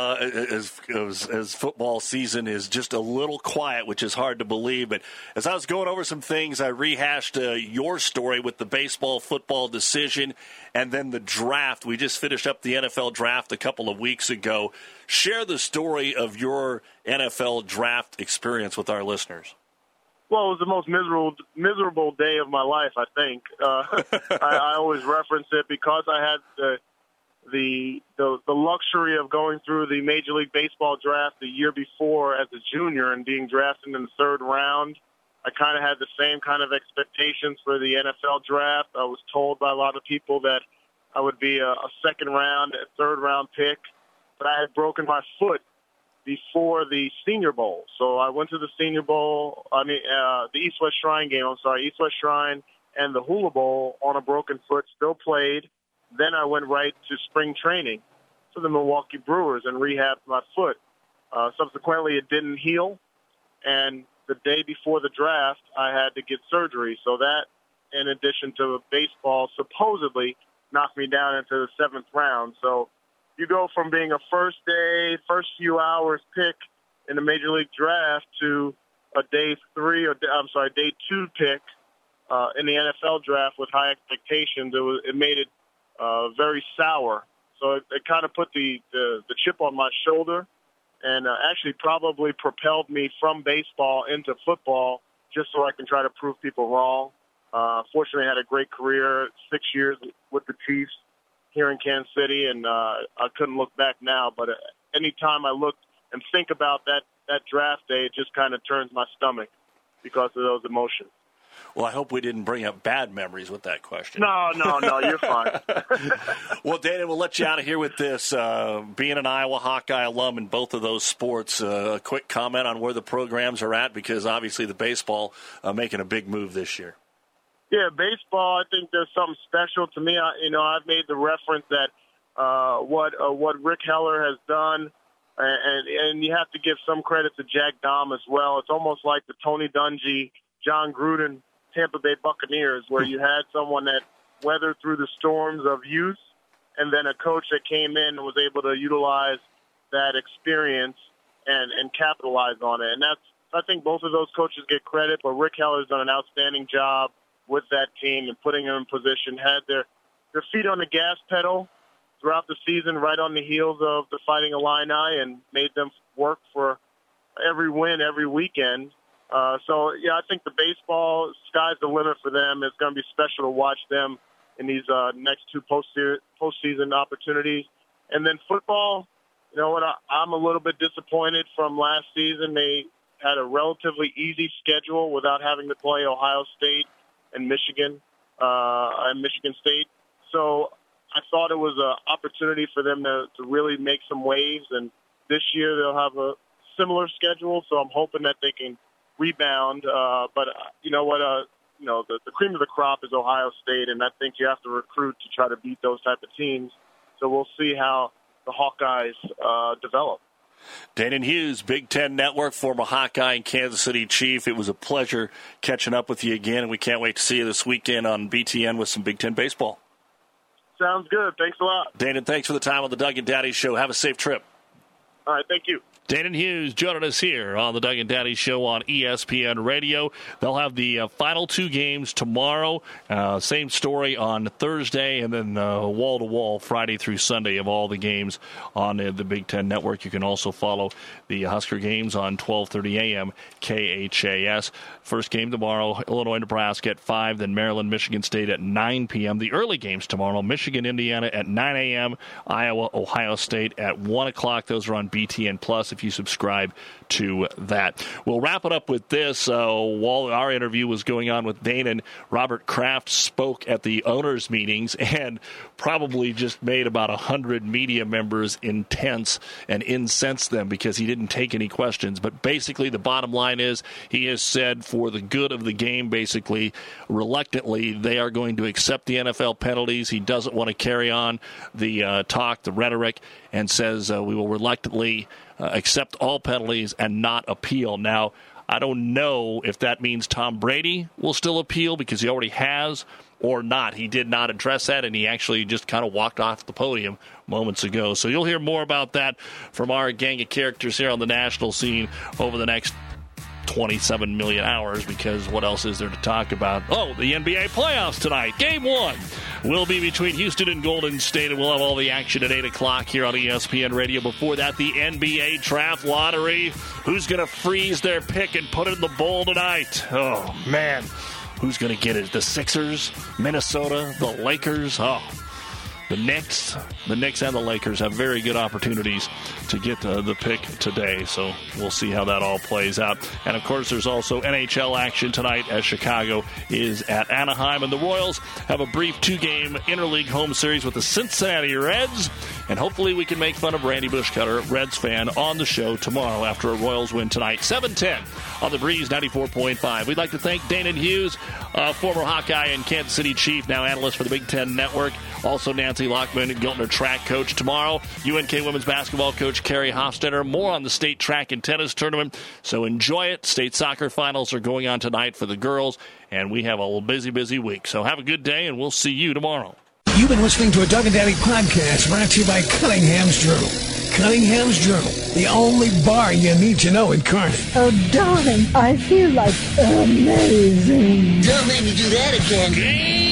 As football season is just a little quiet, which is hard to believe. But as I was going over some things, I rehashed your story with the baseball-football decision and then the draft. We just finished up the NFL draft a couple of weeks ago. Share the story of your NFL draft experience with our listeners. Well, it was the most miserable day of my life, I think. I always reference it because I had the luxury of going through the Major League Baseball draft the year before as a junior and being drafted in the third round. I kind of had the same kind of expectations for the NFL draft. I was told by a lot of people that I would be a second round, a third round pick, but I had broken my foot before the Senior Bowl. So I went to the Senior Bowl, the East-West Shrine game, East-West Shrine and the Hula Bowl on a broken foot, still played. Then I went right to spring training for the Milwaukee Brewers and rehabbed my foot. Subsequently, it didn't heal, and the day before the draft, I had to get surgery. So that, in addition to baseball, supposedly knocked me down into the 7th round. So you go from being a first few hours pick in the Major League Draft to a day 2 pick in the NFL draft with high expectations. It made it very sour. So it kind of put the chip on my shoulder and actually probably propelled me from baseball into football just so I can try to prove people wrong. Fortunately, I had a great career, 6 years with the Chiefs here in Kansas City, and I couldn't look back now. But anytime I look and think about that draft day, it just kind of turns my stomach because of those emotions. Well, I hope we didn't bring up bad memories with that question. No, you're fine. Well, Dana, we'll let you out of here with this. Being an Iowa Hawkeye alum in both of those sports, a quick comment on where the programs are at, because obviously the baseball making a big move this year. Yeah, baseball, I think there's something special to me. I've made the reference that what Rick Heller has done, and you have to give some credit to Jack Dahm as well. It's almost like the Tony Dungy, John Gruden, Tampa Bay Buccaneers, where you had someone that weathered through the storms of youth and then a coach that came in and was able to utilize that experience and capitalize on it. And I think both of those coaches get credit, but Rick Heller's done an outstanding job with that team and putting them in position, had their feet on the gas pedal throughout the season, right on the heels of the Fighting Illini, and made them work for every win every weekend. I think the baseball, sky's the limit for them. It's going to be special to watch them in these next two postseason opportunities. And then football, you know what, I'm a little bit disappointed from last season. They had a relatively easy schedule without having to play Ohio State and Michigan and Michigan State. So I thought it was an opportunity for them to really make some waves. And this year they'll have a similar schedule, so I'm hoping that they can rebound. But you know what? The cream of the crop is Ohio State, and I think you have to recruit to try to beat those type of teams. So we'll see how the Hawkeyes develop. Danon Hughes, Big Ten Network, former Hawkeye and Kansas City Chief. It was a pleasure catching up with you again, and we can't wait to see you this weekend on BTN with some Big Ten baseball. Sounds good. Thanks a lot. Danon, thanks for the time on the Doug and Daddy Show. Have a safe trip. All right, thank you. Danon Hughes joining us here on the Doug and Daddy Show on ESPN Radio. They'll have the final two games tomorrow. Same story on Thursday, and then wall-to-wall Friday through Sunday of all the games on the Big Ten Network. You can also follow the Husker games on 12:30 a.m. KHAS. First game tomorrow, Illinois-Nebraska at 5, then Maryland-Michigan State at 9 p.m. The early games tomorrow, Michigan-Indiana at 9 a.m., Iowa-Ohio State at 1 o'clock. Those are on BTN+. If you subscribe to that. We'll wrap it up with this. While our interview was going on with Danon, Robert Kraft spoke at the owners' meetings and probably just made about 100 media members intense and incensed them because he didn't take any questions. But basically the bottom line is he has said for the good of the game, basically, reluctantly, they are going to accept the NFL penalties. He doesn't want to carry on the talk, the rhetoric, and says we will reluctantly accept all penalties and not appeal. Now, I don't know if that means Tom Brady will still appeal because he already has or not. He did not address that, and he actually just kind of walked off the podium moments ago. So you'll hear more about that from our gang of characters here on the national scene over the next 27 million hours, because what else is there to talk about? Oh, the NBA playoffs tonight. Game 1 will be between Houston and Golden State, and we'll have all the action at 8 o'clock here on ESPN Radio. Before that, the NBA draft lottery. Who's going to freeze their pick and put it in the bowl tonight? Oh, man. Who's going to get it? The Sixers? Minnesota? The Lakers? Oh, the Knicks and the Lakers have very good opportunities to get the pick today. So we'll see how that all plays out. And, of course, there's also NHL action tonight as Chicago is at Anaheim. And the Royals have a brief 2-game interleague home series with the Cincinnati Reds. And hopefully we can make fun of Randy Bushcutter, Reds fan, on the show tomorrow after a Royals win tonight. 7:10 on the Breeze 94.5. We'd like to thank Dana Hughes, former Hawkeye and Kansas City Chief, now analyst for the Big Ten Network. Also Nancy Lockman, Giltner track coach tomorrow. UNK women's basketball coach Carrie Hofstetter. More on the state track and tennis tournament. So enjoy it. State soccer finals are going on tonight for the girls. And we have a busy week. So have a good day, and we'll see you tomorrow. You've been listening to a Doug and Daddy podcast brought to you by Cunningham's Journal. Cunningham's Journal, the only bar you need to know in Kearney. Oh, darling, I feel like amazing. Don't make me do that again.